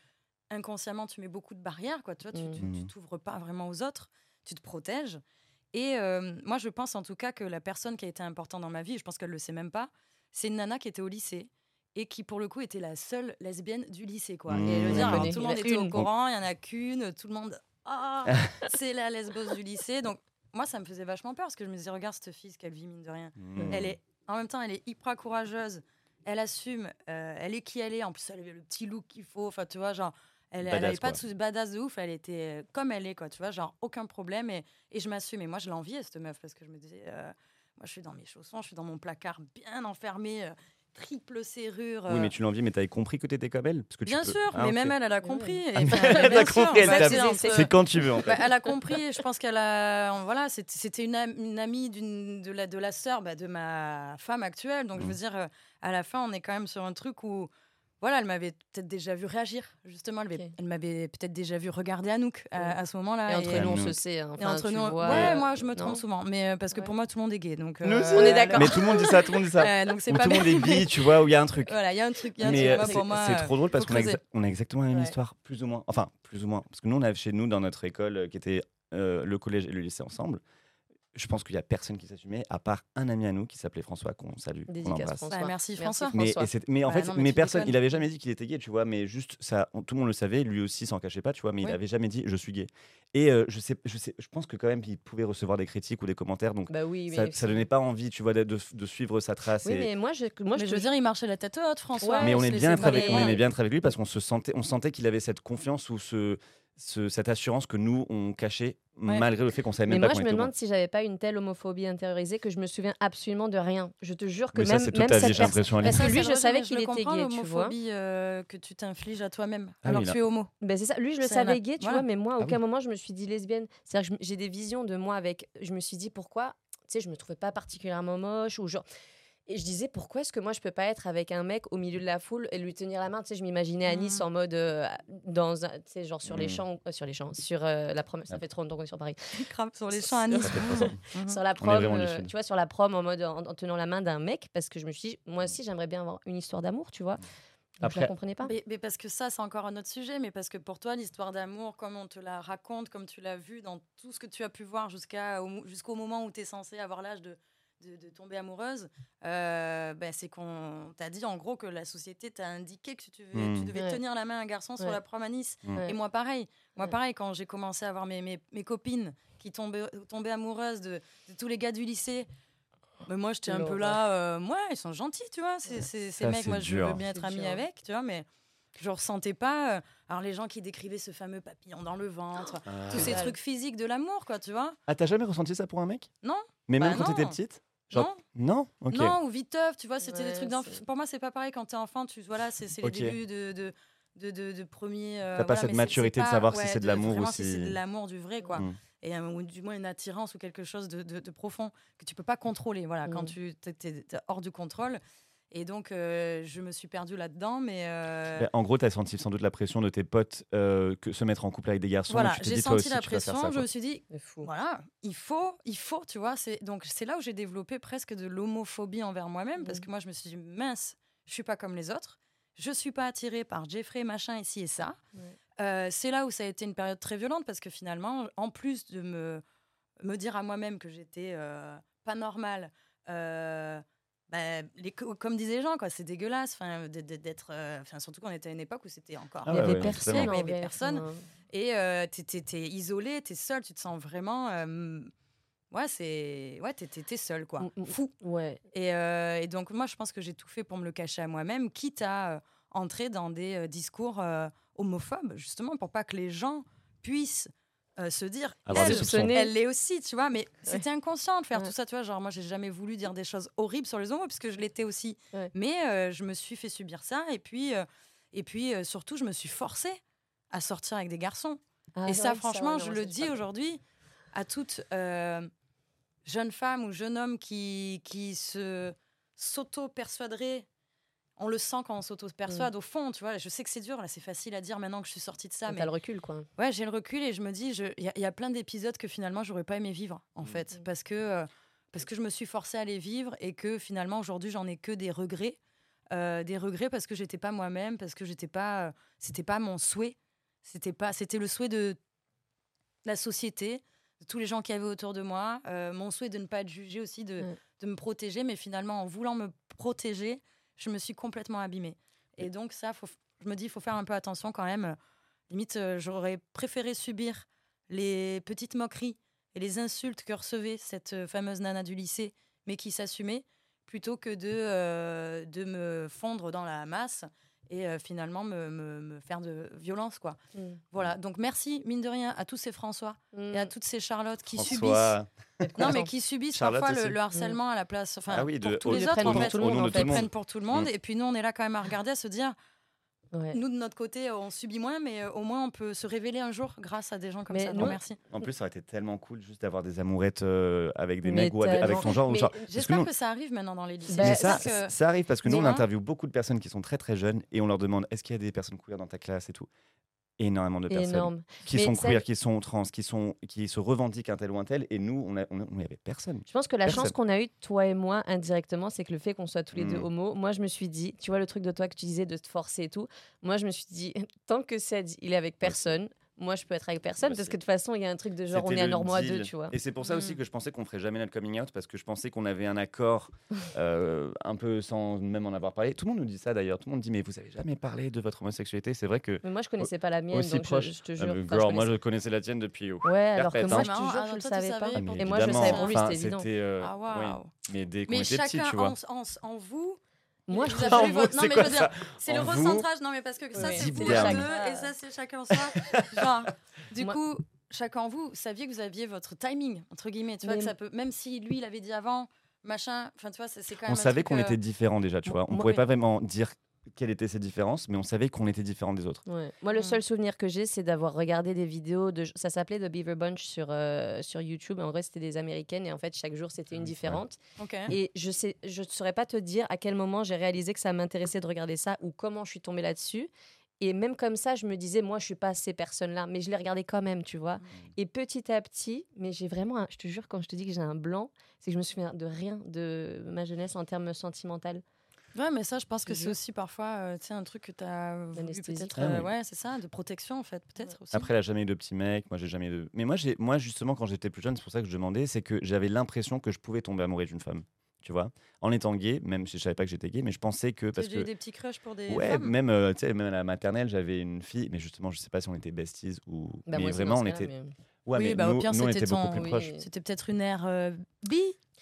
F: inconsciemment, tu mets beaucoup de barrières, quoi. Tu vois, tu,
G: Mm.
F: tu, tu t'ouvres pas vraiment aux autres, tu te protèges. Et euh, moi, je pense en tout cas que la personne qui a été importante dans ma vie, je pense qu'elle le sait même pas, c'est une nana qui était au lycée et qui, pour le coup, était la seule lesbienne du lycée, quoi.
E: Mmh.
F: Et le
E: On
F: dire,
E: la
F: alors,
G: connaît.
F: tout le
G: Il y en
F: monde
G: a
F: était au
G: une.
F: courant, il y en a qu'une, tout le monde, ah, c'est la lesbose du lycée. Donc, moi, ça me faisait vachement peur parce que je me disais, regarde cette fille, ce qu'elle vit, mine de rien.
E: Mmh.
F: Elle est, en même temps, elle est hyper courageuse. Elle assume. euh, elle est qui elle est. En plus, elle avait le petit look qu'il faut. Enfin, tu vois, genre, elle, elle
E: Badass,
F: avait pas
E: quoi.
F: de sou- badass de ouf. Elle était euh, comme elle est, quoi. Tu vois, genre, aucun problème. Et, et je m'assume. Et moi, je l'enviais, cette meuf, parce que je me disais, euh, moi, je suis dans mes chaussons, je suis dans mon placard bien enfermé, euh, triple serrure.
E: Oui,
F: euh,
E: mais tu l'envies, mais t'avais compris que t'étais comme elle parce que tu
F: Bien
E: peux-
F: sûr,
E: Ah,
F: mais
E: ok.
F: même elle, elle a
G: Ouais.
F: compris. Et,
E: Ah,
F: enfin,
E: elle
F: bien
E: a
F: sûr,
E: compris, elle
F: bah,
E: t'a-
F: c'est entre-
E: C'est quand tu veux, en fait.
F: bah, elle a compris. Je pense qu'elle a, voilà, c'était c'était une, am- une amie d'une de la de la sœur bah, de ma femme actuelle. Donc je veux
E: Mm.
F: dire, euh, à la fin, on est quand même sur un truc où, voilà, elle m'avait peut-être déjà vu réagir. Justement, elle, m'avait-
G: Ok.
F: elle m'avait peut-être déjà vu regarder Anouk à,
G: Ouais.
F: à ce moment-là.
G: Et entre nous, on se
E: Anouk.
G: sait. hein.
F: et
G: Enfin,
F: entre
G: tu
F: nous,
G: vois,
F: ouais,
G: euh,
F: moi je me
G: non
F: trompe souvent, mais euh, parce que
G: Ouais.
F: pour moi tout le monde est gay, donc
E: Nous
F: euh,
E: aussi.
G: On est d'accord.
E: Mais tout le monde dit ça, tout le monde dit ça.
F: euh, donc c'est
E: Ou
F: pas
E: tout le monde
F: bien.
E: est bi, tu vois, où il y a un truc.
F: Voilà, il y a un truc, il y a un
E: Mais
F: truc.
E: euh,
F: Moi,
E: c'est
F: pour moi,
E: c'est
F: euh,
E: trop drôle parce
F: faut
E: qu'on a,
F: creuser.
E: exa- on a exactement la même
F: Ouais.
E: histoire, plus ou moins. Enfin, plus ou moins. Parce que nous, on a chez nous, dans notre école, euh, qui était euh, le collège et le lycée ensemble, je pense qu'il y a personne qui s'assumait, à part un ami à nous qui s'appelait François, qu'on salue, qu'on
G: Dédicace,
E: embrasse.
G: François.
F: Bah, merci, François.
E: Mais,
G: François.
E: et c'est- mais en
F: Bah
E: fait,
F: non, mais
E: mais
F: tu
E: personne,
F: déconnes.
E: il avait jamais dit qu'il était gay, tu vois, mais juste ça, on- tout le monde le savait, lui aussi s'en cachait pas, tu vois, mais
F: Oui.
E: il avait jamais dit je suis gay. Et euh, je sais, je sais, je pense que quand même il pouvait recevoir des critiques ou des commentaires, donc
G: Bah oui,
E: ça,
G: mais
E: ça donnait pas envie, tu vois, de, de, de suivre sa trace.
G: Oui,
E: et-
G: mais moi, je, moi,
F: Mais
G: je
F: je
G: te
F: veux dire, il marchait la tête haute, François.
G: Ouais,
E: mais on,
F: se
E: est
F: laissait
E: bien être
F: pas
E: avec, on
F: les-
E: aimait bien être avec lui parce qu'on se sentait, on sentait qu'il avait cette confiance ou ce, ce- cette assurance que nous on cachait
F: Ouais.
E: malgré le fait qu'on savait
G: Mais
E: même
G: moi,
E: pas
G: je
E: qu'on
G: me
E: était
G: demande
E: homo.
G: si j'avais pas une telle homophobie intériorisée que je me souviens absolument de rien. Je te jure que
E: Mais ça,
G: même,
E: c'est toute
G: même
E: ta vie,
G: cette
E: j'ai l'impression,
G: personne.
E: Aline.
G: Parce que
F: Ça,
G: lui,
F: c'est
G: je
F: vrai,
G: savais
F: mais
G: qu'il
F: le
G: était
F: comprends,
G: gay, tu vois.
F: l'homophobie euh, que tu t'infliges à toi-même,
E: Ah
F: alors
E: oui,
F: que
E: là.
F: tu es homo.
G: Ben c'est ça. Lui, je le
F: Ça, il y en a-
G: savais gay, tu
F: voilà.
G: vois, mais moi, à
E: Ah
G: aucun
E: oui.
G: moment, je me suis dit lesbienne. C'est-à-dire que je- j'ai des visions de moi avec. Je me suis dit pourquoi. Tu sais, je me trouvais pas particulièrement moche ou genre. Et je disais pourquoi est-ce que moi je peux pas être avec un mec au milieu de la foule et lui tenir la main. Tu sais, je m'imaginais à Nice
F: Mm.
G: en mode euh, dans un, tu sais, genre sur les
E: Mm.
G: champs, euh, sur les champs, sur euh, la prom. Ça
E: Ah.
G: fait trop longtemps qu'on est sur Paris.
F: Crame sur les champs à
G: Sur-
F: Nice.
E: Ça fait trop ça.
F: Mhm.
G: Sur la
E: On est
G: prom,
E: vraiment du
G: euh,
E: Sud.
G: tu vois, sur la prom en mode en, en tenant la main d'un mec parce que je me suis dit moi aussi j'aimerais bien avoir une histoire d'amour, tu vois. Donc, je
E: Après-
G: la comprenais pas.
F: Mais, mais parce que ça, c'est encore un autre sujet, mais parce que pour toi, l'histoire d'amour, comme on te la raconte, comme tu l'as vu dans tout ce que tu as pu voir jusqu'à, au- jusqu'au moment où tu es censée avoir l'âge de, de, de tomber amoureuse, euh, ben, c'est qu'on t'a dit en gros que la société t'a indiqué que tu, devais-
E: Mm.
F: tu devais
G: Ouais.
F: tenir la main à un garçon sur
G: Ouais.
F: la prom à Nice.
E: Mm.
G: Ouais.
F: Et moi, pareil. Moi,
G: Ouais.
F: pareil, quand j'ai commencé à avoir mes, mes, mes copines qui tombaient, tombaient amoureuses de, de tous les gars du lycée, mais moi, j'étais un peu
G: L'horreur.
F: là, euh, ouais, ils sont gentils, tu vois, ces, ces, ces
E: Ça,
F: mecs,
E: c'est
F: moi, je
E: dur.
F: veux bien être
G: C'est
F: amie
G: dur.
F: avec, tu vois, mais je ressentais pas. euh, alors, les gens qui décrivaient ce fameux papillon dans le ventre,
E: Ah.
F: tous ces
G: dalle.
F: trucs physiques de l'amour, quoi, tu vois.
E: Ah, t'as jamais ressenti ça pour un mec?
F: Non.
E: Mais même
F: Bah
E: quand t'étais
F: non.
E: petite?
F: Non.
E: Non. Ok.
F: Non, ou viteuf, tu vois, c'était des
G: Ouais,
F: trucs d'enfant.
G: c'est-
F: Pour moi, c'est pas pareil quand t'es enfant, tu voilà, c'est c'est les
E: Ok.
F: débuts de. de de, de, de premier. euh,
E: T'as pas
F: voilà,
E: cette
F: mais c'est-
E: maturité
F: c'est
E: de
F: pas-
E: savoir si
F: ouais,
E: c'est de l'amour ou
F: vraiment si c'est
E: si-
F: de l'amour du vrai, quoi.
E: Mm.
F: Et euh, ou du moins une attirance ou quelque chose de, de- de profond que tu peux pas contrôler. Voilà, quand
G: Mm.
F: tu t'es, t'es- t'es hors du contrôle. Et donc, euh, je me suis perdue là-dedans, mais. euh,
E: Ben, en gros, t'as senti sans doute la pression de tes potes euh, que se mettre en couple avec des garçons. et
F: voilà,
E: tu t'es
F: j'ai
E: dit, toi
F: senti
E: aussi,
F: la
E: tu dois faire
F: pression.
E: ça,
F: Je
E: quoi.
F: me suis dit,
G: C'est fou.
F: voilà, il faut, il faut, tu vois. C'est, donc, c'est là où j'ai développé presque de l'homophobie envers moi-même, parce
G: Mhm.
F: que moi, je me suis dit, mince, je suis pas comme les autres. Je suis pas attirée par Jeffrey, machin, ici et ça.
G: Ouais.
F: Euh, c'est là où ça a été une période très violente, parce que finalement, en plus de me, me dire à moi-même que j'étais euh, pas normale, euh, bah, les, co- comme disaient les gens, quoi, c'est dégueulasse, enfin, d'être, d'être, euh, enfin, surtout qu'on était à une époque où c'était encore.
E: Ah
G: Il y
E: ouais,
G: avait
E: ouais,
G: personne.
E: totalement.
F: Il y
G: en
F: avait
G: vrai,
F: personne.
G: enfin,
F: Et euh, t'es, t'es, t'es isolé, t'es seul, tu te sens vraiment. euh, ouais, c'est. Ouais, t'es, t'es, t'es seul, quoi.
G: Mm, mm.
F: Fou.
G: Ouais.
F: Et, euh, et donc, moi, je pense que j'ai tout fait pour me le cacher à moi-même, quitte à euh, entrer dans des euh, discours euh, homophobes, justement, pour pas que les gens puissent euh, se dire.
E: Avoir
F: elle,
E: des soupçons.
F: elle l'est aussi, tu vois, mais c'était inconscient de faire
G: Ouais.
F: tout ça, tu vois. Genre, moi, j'ai jamais voulu dire des choses horribles sur les homos, puisque je l'étais aussi.
G: Ouais.
F: Mais euh, je me suis fait subir ça, et puis, euh, et puis euh, surtout, je me suis forcée à sortir avec des garçons.
G: Ah,
F: Et ça,
G: ouais,
F: franchement,
G: ouais,
F: je
G: non,
F: le
G: ça,
F: dis
G: pas-
F: aujourd'hui à toute euh, jeune femme ou jeune homme qui, qui se s'auto-persuaderait. On le sent quand on s'auto-persuade, au fond, tu vois. Je sais que c'est dur, là, c'est facile à dire maintenant que je suis sortie de ça.
G: T'as
F: Mais
G: le recul, quoi.
F: ouais, j'ai le recul et je me dis, je- il y, a- il y a plein d'épisodes que finalement, j'aurais pas aimé vivre, en fait. Parce que, euh, parce que je me suis forcée à les vivre et que finalement, aujourd'hui, j'en ai que des regrets. Euh, des regrets parce que j'étais pas moi-même, parce que j'étais pas, euh, c'était pas mon souhait. C'était pas, c'était le souhait de la société, de tous les gens qui avaient autour de moi, euh, mon souhait de ne pas être jugée aussi, de,
G: Mm.
F: de me protéger. Mais finalement, en voulant me protéger, je me suis complètement abîmée. Et donc ça, faut, je me dis, il faut faire un peu attention quand même. Limite, euh, j'aurais préféré subir les petites moqueries et les insultes que recevait cette euh, fameuse nana du lycée, mais qui s'assumait, plutôt que de, euh, de me fondre dans la masse et euh, finalement me, me, me faire de violence, quoi.
G: Mm.
F: Voilà, donc merci, mine de rien, à tous ces François
G: Mm.
F: et à toutes ces Charlottes qui
E: François.
F: subissent... Non, mais qui subissent
E: Charlotte
F: parfois le,
E: aussi.
F: le harcèlement à la place... Enfin,
E: Ah oui, de-
F: pour tous
E: au-
F: les
G: Ils
F: autres,
G: prennent
F: en
G: pour
F: fait.
G: tout le monde,
E: Au nom
G: en
E: de tout
G: fait.
E: le
F: Ils
E: monde.
F: prennent pour tout le monde.
E: Mm.
F: Et puis nous, on est là quand même à regarder, à se dire...
G: Ouais.
F: Nous, de notre côté, on subit moins, mais euh, au moins, on peut se révéler un jour grâce à des gens comme
G: Mais
F: ça.
G: nous-
F: Donc, merci.
E: En plus, ça aurait été tellement cool juste d'avoir des amourettes euh, avec des
G: Mais
E: mecs ou avec, avec
G: tellement.
E: ton genre. ou
G: Mais
E: genre- parce que
F: J'espère
E: nous-
F: que ça arrive maintenant dans les lycées.
G: Bah,
E: Mais
F: J'espère
E: ça,
F: que...
E: ça arrive parce que nous, on
F: Dis-moi.
E: interviewe beaucoup de personnes qui sont très très jeunes et on leur demande est-ce qu'il y a des personnes queer dans ta classe et tout. Énormément de personnes
G: Énorme.
E: qui
G: Mais
E: sont
G: ça-
E: queer, qui sont trans, qui, sont, qui se revendiquent un tel ou un tel. Et nous, on n'y on, on y avait personne.
G: Je pense que la
E: Personne.
G: chance qu'on a eue, toi et moi, indirectement, c'est que le fait qu'on soit tous les deux
E: Mm.
G: homos, moi, je me suis dit, tu vois, le truc de toi que tu disais de te forcer et tout, moi, je me suis dit, tant que Ced, il est avec personne, moi, je peux être avec personne,
E: Bah,
G: parce
E: c'est-
G: que de toute façon, il y a un truc de genre, on
E: C'était
G: est
E: le
G: anormaux à
E: deal.
G: deux, tu vois.
E: Et c'est pour ça aussi
F: Mm.
E: que je pensais qu'on ferait jamais notre coming out parce que je pensais qu'on avait un accord euh, un peu sans même en avoir parlé. Tout le monde nous dit ça d'ailleurs. Tout le monde dit mais vous avez jamais parlé de votre homosexualité. C'est vrai que
G: Mais moi, je connaissais pas la mienne,
E: aussi
G: donc je-
E: proche.
G: je, te
E: Ah,
G: jure.
E: mais
G: Enfin, je
E: girl, moi
G: connaissais-
E: je connaissais la tienne depuis. oh.
G: Ouais, alors que
E: Perpète,
G: moi,
E: hein.
G: je te
F: C'est
G: jure,
F: marrant.
G: je
F: Ah,
G: le
F: toi, tu
G: savais
F: savais
G: pas.
E: Ah, mais
G: Et moi, je
E: évidemment,
G: savais pour lui,
E: enfin,
G: c'était évident.
E: c'était, euh,
F: Ah, waouh.
E: oui. Mais dès qu'on
F: Mais
E: était petits,
F: chacun
E: tu vois.
F: en, en, en vous...
G: Moi,
F: vous
G: je
F: avez
E: En
F: eu
E: vous,
F: votre- non,
E: c'est
F: mais
E: quoi
F: je veux
E: ça
F: dire, c'est le
E: En vous
F: recentrage. Non, mais parce que ça,
G: Oui,
F: c'est
E: deep
F: vous
E: down.
F: deux et ça, c'est chacun soi. Genre, du
G: Moi-
F: coup, chacun en vous, saviez que vous aviez votre timing, entre guillemets. Tu vois,
G: Mais-
F: que ça peut, même si lui, il avait dit avant, machin, enfin, tu vois, c'est c'est quand même.
E: On
F: un
E: savait
F: truc,
E: qu'on
F: euh,
E: était différents déjà, tu vois. On
G: moi-
E: pouvait
G: oui.
E: pas vraiment dire quelles étaient ces différences, mais on savait qu'on était différents des autres.
G: Ouais. Moi, le
F: Mm.
G: seul souvenir que j'ai, c'est d'avoir regardé des vidéos de. Ça s'appelait The Beaver Bunch sur, euh, sur YouTube. En vrai, c'était des américaines et en fait, chaque jour, c'était une différente.
F: Ok.
G: Et je sais, je ne saurais pas te dire à quel moment j'ai réalisé que ça m'intéressait de regarder ça ou comment je suis tombée là-dessus. Et même comme ça, je me disais, moi, je suis pas ces personnes-là, mais je les regardais quand même, tu vois. Et petit à petit, mais j'ai vraiment, un- je te jure, quand je te dis que j'ai un blanc, c'est que je me souviens de rien de ma jeunesse en termes sentimental.
F: Ouais, mais ça, je pense que
G: Je
F: c'est
G: jure.
F: aussi parfois, euh, tu sais, un truc que tu as voulu
G: D'anesthésie.
F: peut-être.
E: Ah
F: euh,
E: oui.
F: Ouais, c'est ça, de protection, en fait, peut-être aussi.
E: Après, elle a jamais eu de petit mec. Moi, j'ai jamais eu de. Mais moi, j'ai, moi, justement, quand j'étais plus jeune, c'est pour ça que je demandais, c'est que j'avais l'impression que je pouvais tomber amoureux d'une femme. Tu vois, en étant gay, même si je savais pas que j'étais gay, mais je pensais que
F: T'as
E: parce
F: déjà eu
E: que
F: des petits crushs pour des
E: ouais,
F: femmes
E: même euh, tu sais, même à la maternelle, j'avais une fille, mais justement, je sais pas si on était besties ou.
G: Bah,
E: mais
G: moi aussi,
E: vraiment,
G: dans
E: on
G: ce cas-là,
E: était.
G: mais-
E: Ouais,
F: Oui,
E: mais
F: bah, au
E: nous,
F: pire,
E: nous, on
F: c'était
E: était beaucoup
F: ton-
E: plus
G: oui.
E: proches.
F: C'était peut-être une ère euh, bi.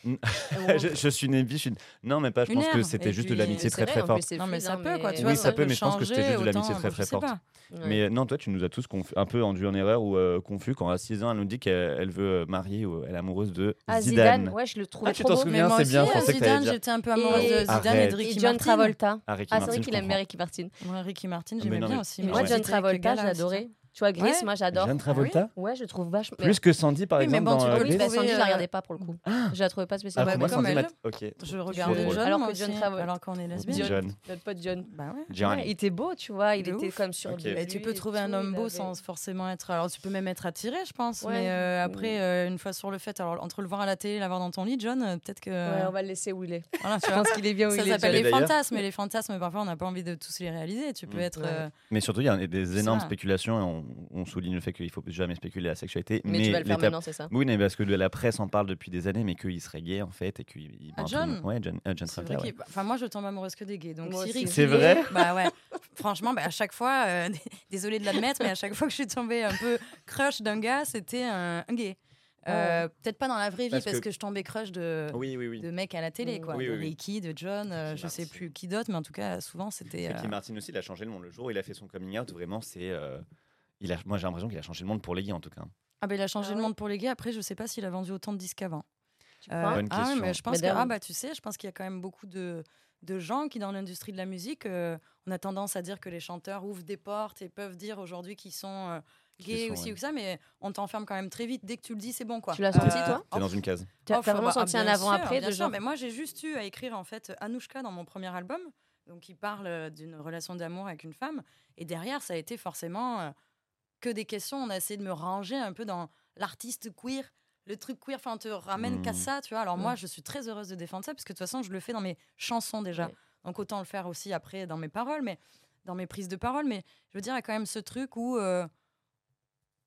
E: je, je suis né bi, je suis. Non, mais pas. Je
F: Une
E: pense que
F: ère,
E: c'était
F: et
E: juste
F: puis-
E: de l'amitié
G: C'est
E: très
G: vrai,
E: très
G: en
E: forte.
G: plus, c'est
F: Non, mais
G: fluide,
F: ça
G: hein,
F: peut, quoi. Tu
G: mais-
F: vois,
E: Oui, ça peut,
F: peut
E: mais je pense que c'était
F: changer,
E: juste de l'amitié
F: autant,
E: très,
F: je
E: très
F: sais
E: forte.
F: pas.
G: Ouais.
E: Mais euh, non, toi, tu nous as tous confu- un peu induit en erreur ou euh, confus quand à six ans, elle nous dit qu'elle elle veut euh, marier ou elle est amoureuse de
G: Ah,
E: Zidane.
G: Zidane, ouais, je le trouvais
E: Ah, tu
G: trop
E: t'en
G: beau.
E: souviens?
F: Mais moi
E: c'est
F: aussi,
E: bien, je
F: euh,
E: pensais que t'allais
F: Zidane,
E: dire.
F: j'étais un peu amoureuse
G: Et-
F: de Zidane et
E: Arrête.
F: de Ricky
G: Et John
F: Martin.
G: Travolta.
E: Ah, Ricky
G: Ah, c'est
E: Martin,
G: vrai
E: je
G: qu'il aime
E: comprends.
G: bien Ricky Martin.
F: Moi, Ricky Martin,
E: Ah,
F: j'aimais
E: mais non,
F: bien
E: mais-
F: aussi.
G: Et
F: mais
G: moi,
E: ouais.
G: John
F: j'étais avec
G: Travolta,
F: Gala aussi.
G: j'adorais. Tu vois, Grace,
F: Ouais.
G: moi, j'adore.
E: Jeanne Travolta
G: Ouais, je le trouve vachement.
E: Plus que Sandy, par
F: Oui, mais
E: exemple,
F: bon, tu
E: dans
F: peux
E: euh,
F: lui
G: Oui, bah,
E: Grace
F: trouver,
G: Sandy, je la
F: euh,
G: regardais pas pour le coup. Je la trouvais pas spécialement.
E: Alors que moi,
F: comme
E: Sandy,
F: elle.
E: m'a- ok.
F: Je regardais
E: drôle.
F: John,
G: Alors
F: moi
G: que John
F: aussi,
G: Travolta-
F: alors qu'on est lesbienne.
E: John.
G: Notre pote John.
F: Bah ouais.
E: Johnny.
G: Ouais, il était beau, tu vois. Il
F: De
G: était
F: ouf.
G: comme sur
E: Ok.
G: de
E: Et
F: Et tu
G: lui
F: peux
G: et
F: trouver un
G: tout,
F: homme
G: il
F: beau
G: avait-
F: sans forcément être. Alors, tu peux même être attiré, je pense.
G: Ouais.
F: Mais euh, après, euh, une fois sur le fait, alors entre le voir à la télé et l'avoir dans ton lit, John, euh, peut-être que.
G: Ouais, on va le laisser où il est.
F: Voilà, tu
G: Je
F: vois.
G: pense qu'il est bien où
F: Ça
G: il est.
F: s'appelle
E: Et
F: les
E: d'ailleurs-
F: fantasmes. Et les fantasmes, parfois, on n'a pas envie de tous les réaliser. Tu peux
E: Mm.
F: être.
G: Ouais.
F: euh,
E: Mais surtout, il y a des
F: C'est
E: énormes
F: ça.
E: spéculations et on, on souligne le fait qu'il faut jamais spéculer la sexualité.
G: Mais tu vas le faire
E: l'étape-
G: maintenant, c'est ça.
E: Oui, mais parce que de la presse en parle depuis des années, mais qu'il serait gay en fait et qu'il. il-
F: Ah,
E: ben, tout le
F: John
E: monde- Ouais, John, euh, John
F: C'est
E: Travolta,
F: vrai
E: ouais.
F: qu'il- Enfin, moi, je tombe amoureuse que des gays. Donc,
G: Moi
F: si
G: aussi.
F: Ricky
E: C'est
F: est-
E: vrai
F: Bah ouais. Franchement, bah, à chaque fois, euh, désolée de l'admettre, mais à chaque fois que je suis tombée un peu crush d'un gars, c'était un, un gay. Euh, Peut-être pas dans la vraie vie,
E: Parce
F: parce,
E: que-
F: que... je tombais crush de,
E: Oui, oui, oui.
F: de mecs à la télé,
G: Mm.
F: quoi.
E: Oui,
F: de
E: oui, oui.
F: Ricky, de John, euh,
E: Ricky
F: je sais
E: Martin.
F: plus qui d'autre, mais en tout cas, souvent, c'était.
E: Ricky
F: euh,
E: Martin aussi, il a changé le monde. Le jour où il a fait son coming out, vraiment, c'est. euh, il a, moi, j'ai l'impression qu'il a changé le monde pour les gays en tout cas.
F: Ah, bah, il a changé
G: Ah
F: le
G: ouais.
F: monde pour les gays. Après, je sais pas s'il a vendu autant de disques qu'avant.
G: Tu crois
E: Bonne
F: ah, ouais,
E: question.
F: mais je pense
G: Mais
F: que,
G: d'ailleurs-
F: ah, bah, tu sais, je pense qu'il y a quand même beaucoup de, de gens qui, dans l'industrie de la musique, euh, on a tendance à dire que les chanteurs ouvrent des portes et peuvent dire aujourd'hui qu'ils sont euh,
E: Qu'ils
F: gays
E: sont,
F: aussi
E: ouais.
F: ou ça, mais on t'enferme quand même très vite. Dès que tu le dis, c'est bon, quoi.
G: Tu l'as senti,
F: Euh,
G: toi
E: T'es dans une case.
G: Tu as
F: Enfin,
G: vraiment
F: bah,
G: senti
F: ah,
G: un
F: bien
G: avant-après
F: sûr, bien
G: de
F: sûr,
G: genre.
F: mais moi, j'ai juste eu à écrire en fait Anouchka dans mon premier album, donc qui parle euh, d'une relation d'amour avec une femme. Et derrière, ça a été forcément euh, que des questions. On a essayé de me ranger un peu dans l'artiste queer, le truc queer. Enfin, on te ramène
E: Mmh.
F: qu'à ça, tu vois. Alors
G: Mmh.
F: moi, je suis très heureuse de défendre ça parce que de toute façon, je le fais dans mes chansons déjà.
G: Ouais.
F: Donc autant le faire aussi après dans mes paroles, mais dans mes prises de parole. Mais je veux dire, il y a quand même ce truc où euh,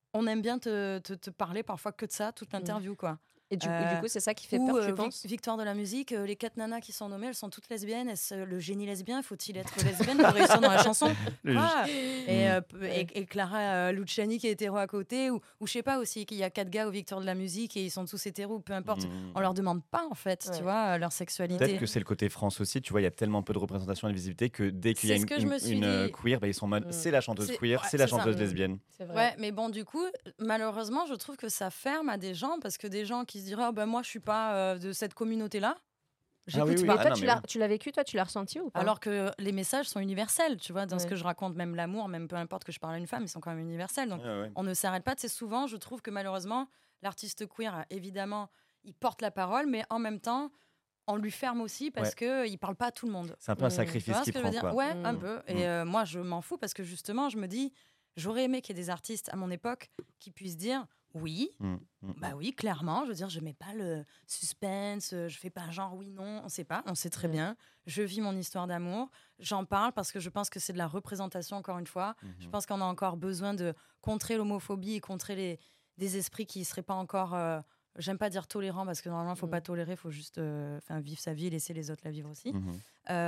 F: on aime bien te, te, te parler parfois que de ça, toute l'interview, quoi.
G: Et du,
F: Euh,
G: du coup, c'est ça qui fait
F: Ou
G: peur,
F: euh,
G: tu
F: Vic-
G: penses?
F: Victoire de la musique, euh, les quatre nanas qui sont nommées, elles sont toutes lesbiennes. Est-ce, euh, le génie lesbien, faut-il être lesbienne pour réussir dans la chanson?
E: Le
F: Ah, et,
E: Mm.
F: euh, p- et, et Clara euh, Luciani qui est hétéro à côté, ou, ou je sais pas aussi, qu'il y a quatre gars aux Victoires de la musique et ils sont tous hétéros, peu importe.
E: Mm.
F: On leur demande pas, en fait,
G: Ouais.
F: tu vois, leur sexualité.
E: Peut-être que c'est le côté France aussi, tu vois, il y a tellement peu de représentation et de visibilité que dès qu'il y a
F: C'est
E: une,
F: ce que je me
E: une-
F: suis
E: une, euh,
F: dit.
E: queer, bah, ils sont en mode
G: Mm.
E: c'est la chanteuse
F: C'est-
E: queer,
F: ouais,
E: c'est la
F: c'est ça.
E: chanteuse
G: Mm.
E: lesbienne.
G: C'est vrai.
F: Ouais, mais bon, du coup, malheureusement, je trouve que ça ferme à des gens parce que des gens qui se diraient ah ben moi, je suis pas euh, de cette communauté-là. J'écoute
E: oui, oui.
F: pas.
G: Mais
E: Ah
G: toi,
E: non,
G: tu
E: mais
G: l'as
E: oui.
G: tu l'as vécu, toi, tu l'as ressenti ou pas?
F: Alors que les messages sont universels, tu vois, dans ce
G: Ouais.
F: que je raconte, même l'amour, même peu importe que je parle à une femme, ils sont quand même universels. Donc,
E: Ouais, ouais.
F: on ne s'arrête pas. C'est souvent, je trouve que malheureusement, l'artiste queer, évidemment, il porte la parole, mais en même temps, on lui ferme aussi parce
E: Ouais.
F: que il parle pas à tout le monde.
E: C'est un peu un
G: Mm.
F: Tu
E: sacrifice
F: vois ce
E: qu'il
F: que je
E: prend,
F: veux dire?
E: quoi.
F: Ouais, un
G: Mm.
F: peu. Et
E: Mm.
F: euh, moi, je m'en fous parce que justement, je me dis, j'aurais aimé qu'il y ait des artistes à mon époque qui puissent dire oui.
E: Mm, mm.
F: Bah oui, clairement. Je veux dire, je mets pas le suspense, euh, je fais pas genre oui, non, on sait pas, on sait très
G: Mm.
F: bien. Je vis mon histoire d'amour, j'en parle parce que je pense que c'est de la représentation, encore une fois. Je
E: Mhm.
F: pense qu'on a encore besoin de contrer l'homophobie et contrer les, des esprits qui seraient pas encore, euh, j'aime pas dire tolérants parce que normalement, il faut
G: Mm.
F: pas tolérer, il faut juste euh, enfin, vivre sa vie et laisser les autres la vivre aussi.
E: Mhm.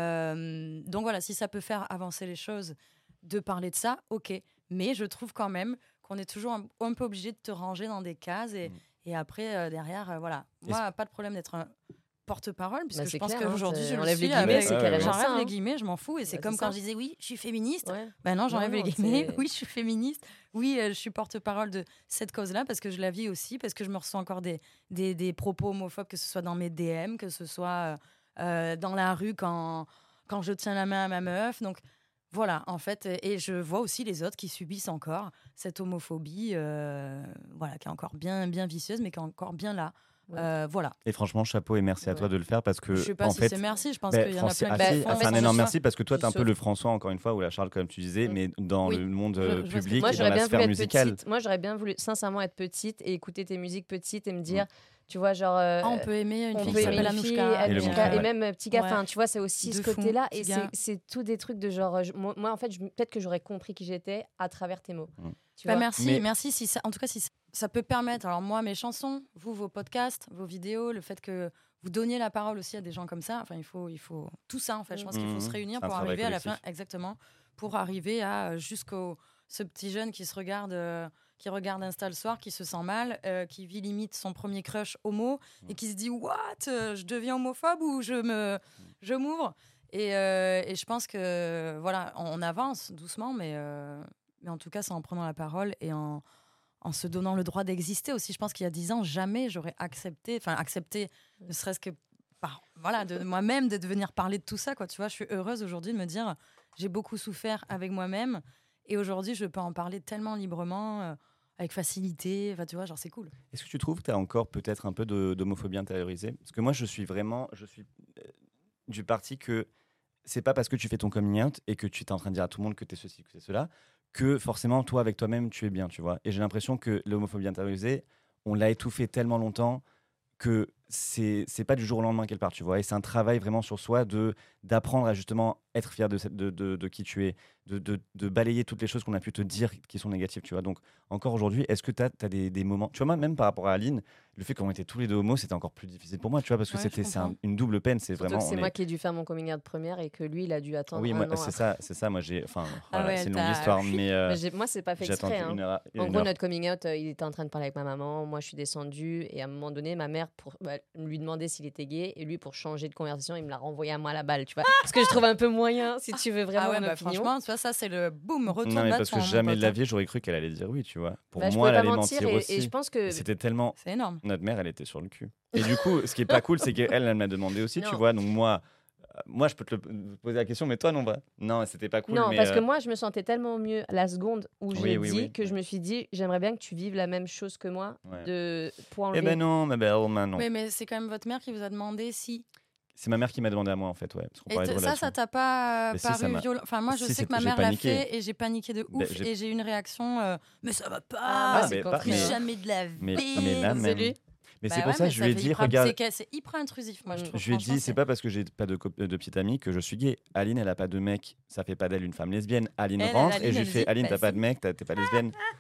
F: Euh, donc voilà, si ça peut faire avancer les choses, de parler de ça, ok. Mais je trouve quand même qu'on est toujours un, un peu obligé de te ranger dans des cases et,
E: Mm.
F: et après, euh, derrière, euh, voilà. Moi, pas de problème d'être un porte-parole, puisque
G: Bah,
F: je
G: c'est
F: pense
G: clair, hein,
F: qu'aujourd'hui,
G: c'est-
F: je le
G: enlève les
F: suis.
G: guillemets,
F: avec-
E: c'est carrément
F: J'enlève
G: ça,
F: les
G: hein.
F: guillemets, je m'en fous. Et c'est
G: Bah,
F: comme
G: c'est
F: quand
G: ça.
F: je disais oui, je suis féministe.
G: Ouais.
F: Ben non, j'enlève
G: Non,
F: les
G: non,
F: guillemets.
G: c'est-
F: Oui, je suis féministe. Oui, euh, je suis porte-parole de cette cause-là parce que je la vis aussi, parce que je me reçois encore des, des, des propos homophobes, que ce soit dans mes D M, que ce soit euh, dans la rue quand, quand je tiens la main à ma meuf. Donc voilà, en fait, et je vois aussi les autres qui subissent encore cette homophobie, euh, voilà, qui est encore bien, bien vicieuse, mais qui est encore bien là.
G: Ouais.
F: Euh, voilà.
E: Et franchement, chapeau et merci à toi
G: Ouais.
E: de le faire parce que
F: Je sais pas
E: en
F: si
E: fait,
F: c'est merci, je pense
E: ben,
F: qu'il y en a
E: Francis-
F: plein
E: ah,
F: qui
E: si,
F: le font.
E: ah, c'est un
F: mais
E: énorme
F: ça-
E: merci parce que toi,
G: Tu
E: t'es un peu
G: sauves.
E: le François, encore une fois, ou la Charles, comme tu disais,
G: Mm.
E: mais dans
F: Oui.
E: le monde
F: Je-
E: euh,
F: je vois ce que
E: public
F: tu
G: Moi,
F: veux
E: et dans
G: j'aurais
E: la
G: bien
E: sphère
G: voulu être
E: musicale.
G: petite. Moi, j'aurais bien voulu sincèrement être petite et écouter tes musiques petites et me dire, tu vois, genre. euh,
F: Ah, on peut aimer une
G: on
F: fille
G: peut
F: qui
G: aimer
F: s'appelle
G: une fille,
F: Anouchka.
E: Et le
G: Anouchka,
E: bon
G: et
E: ouais.
G: même euh, petit gars.
F: Ouais.
G: Enfin, tu vois, c'est aussi
F: De
G: ce
F: fou,
G: côté-là.
F: petit
G: Et
F: gars.
G: c'est- c'est tout des trucs de genre. euh, je- moi, moi, en fait, je- peut-être que j'aurais compris qui j'étais à travers tes mots.
E: Mm.
G: Tu
F: Bah,
G: vois.
F: merci,
E: Mais-
F: merci. Si ça, en tout cas, si ça, ça peut permettre, alors moi, mes chansons, vous, vos podcasts, vos vidéos, le fait que vous donniez la parole aussi à des gens comme ça, enfin, il faut, il faut tout ça, en fait. Je pense qu'il faut se
E: Mhm.
F: réunir
E: C'est un
F: pour
E: travail
F: arriver à la fin,
E: collectif.
F: exactement, pour arriver à euh, jusqu'au ce petit jeune qui se regarde, euh, qui regarde Insta le soir, qui se sent mal, euh, qui vit limite son premier crush homo et qui se dit what, euh, je deviens homophobe ou je me, je m'ouvre. Et, euh, et je pense que voilà, on, on avance doucement, mais euh, mais en tout cas, c'est en prenant la parole et en en se donnant le droit d'exister aussi. Je pense qu'il y a dix ans, jamais j'aurais accepté, enfin accepté, ne serait-ce que par, voilà, de moi-même, de venir parler de tout ça. Quoi. Tu vois, je suis heureuse aujourd'hui de me dire, j'ai beaucoup souffert avec moi-même, et aujourd'hui, je peux en parler tellement librement, euh, avec facilité. Enfin, tu vois, genre, c'est cool.
E: Est-ce que tu trouves que tu as encore peut-être un peu de- d'homophobie intériorisée? Parce que moi, je suis vraiment je suis euh, du parti que c'est pas parce que tu fais ton coming out et que tu es en train de dire à tout le monde que tu es ceci, que tu es cela, que forcément, toi, avec toi-même, tu es bien, tu vois. Et j'ai l'impression que l'homophobie intériorisée, on l'a étouffée tellement longtemps que c'est c'est pas du jour au lendemain qu'elle part, tu vois. Et c'est un travail vraiment sur soi de d'apprendre à justement être fier de, cette- de, de, de qui tu es, de, de, de balayer toutes les choses qu'on a pu te dire qui sont négatives, tu vois. Donc, encore aujourd'hui, est-ce que tu as, des, des moments... Tu vois, moi, même par rapport à Aline, le fait qu'on était tous les deux homos, c'était encore plus difficile pour moi, tu vois, parce que
F: Ouais, je
E: c'était c'est un-
F: comprends.
E: une double peine. C'est
G: Surtout
E: vraiment...
G: que c'est
E: on
G: moi
E: est-
G: qui ai dû faire mon coming out première et que lui, il a dû attendre
E: Oui,
G: un
E: moi,
G: an
E: c'est
G: après.
E: ça, c'est ça. Moi, j'ai... Enfin, voilà,
F: ouais,
E: c'est une
F: t'as-
E: longue histoire, mais... euh,
G: Mais j'ai- moi, c'est pas fait
E: j'attends
G: exprès. hein.
E: une heure,
G: En
E: une
G: gros,
E: heure.
G: notre coming out, euh, il était en train de parler avec ma maman. Moi, je suis descendue. Et à un moment donné, ma mère, pour bah, lui demander s'il était gay, et lui, pour changer de conversation, il me l'a renvoyé à moi à la balle, tu vois. Parce que je trouve un peu moyen, si tu veux vraiment
F: Ah ouais,
G: une
F: bah,
G: opinion.
F: franchement, tu vois, ça, c'est le boum, retour
E: Non,
F: de
E: mais parce
F: bâton,
E: que
F: mon
E: jamais de
F: pote,
E: la
F: hein.
E: vie, j'aurais cru qu'elle allait dire oui, tu vois. Pour
G: Bah, je
E: moi,
G: pouvais
E: elle
G: pas
E: allait
G: mentir.
E: mentir
G: Et,
E: aussi.
G: et je pense que.
E: C'était tellement...
F: C'est énorme.
E: Notre mère, elle était sur le cul. Et du coup, ce qui est pas cool, c'est qu'elle, elle m'a demandé aussi, tu
G: Non.
E: vois. Donc moi, euh, moi, je peux te le- poser la question, mais toi, non, vrai. Non, c'était pas cool.
G: non,
E: mais,
G: parce que
E: euh,
G: moi, je me sentais tellement mieux la seconde où je
E: Oui,
G: l'ai
E: oui,
G: dit
E: oui.
G: que je me suis dit, j'aimerais bien que tu vives la même chose que moi
E: Ouais.
G: de... pour enlever.
E: Eh ben non, ma belle, ma non.
F: Oui, mais c'est quand même votre mère qui vous a demandé si.
E: C'est ma mère qui m'a demandé à moi, en fait, ouais. Parce qu'on
F: Et
E: parlait de
F: t- ça,
E: relation.
F: ça t'a pas euh,
E: Mais si,
F: paru
E: ça m'a-
F: violent. Enfin, moi, je
E: Si,
F: sais
E: c'est-
F: que ma
E: j'ai
F: mère l'a
E: paniqué.
F: fait et j'ai paniqué de
E: Ben,
F: ouf.
E: j'ai-
F: Et j'ai eu une réaction, euh, mais ça va pas.
G: Ah,
E: Ah,
G: c'est
E: mais pas-
G: compris,
F: plus
E: mais-
G: hein.
F: jamais de la vie.
E: mais- mais là,
G: C'est
E: même.
G: lui.
E: Mais
F: Bah
E: c'est pour
F: ouais,
E: ça
F: mais
E: que je lui ai
F: fait
E: dit,
F: hyper-
E: regarde.
F: c'est que- C'est hyper intrusif, moi, je
G: Mm.
F: trouve.
E: Je lui ai
F: Franchement,
E: dit, c'est pas parce que j'ai pas de, cop- de petite amie que je suis gay. Aline, elle a pas de mec, ça fait pas d'elle une femme lesbienne. Aline
F: Elle, elle,
E: rentre
F: Aline,
E: et je lui
F: elle
E: fais
F: dit,
E: Aline, t'as pas
F: vas-y.
E: de mec, t'as- t'es pas lesbienne.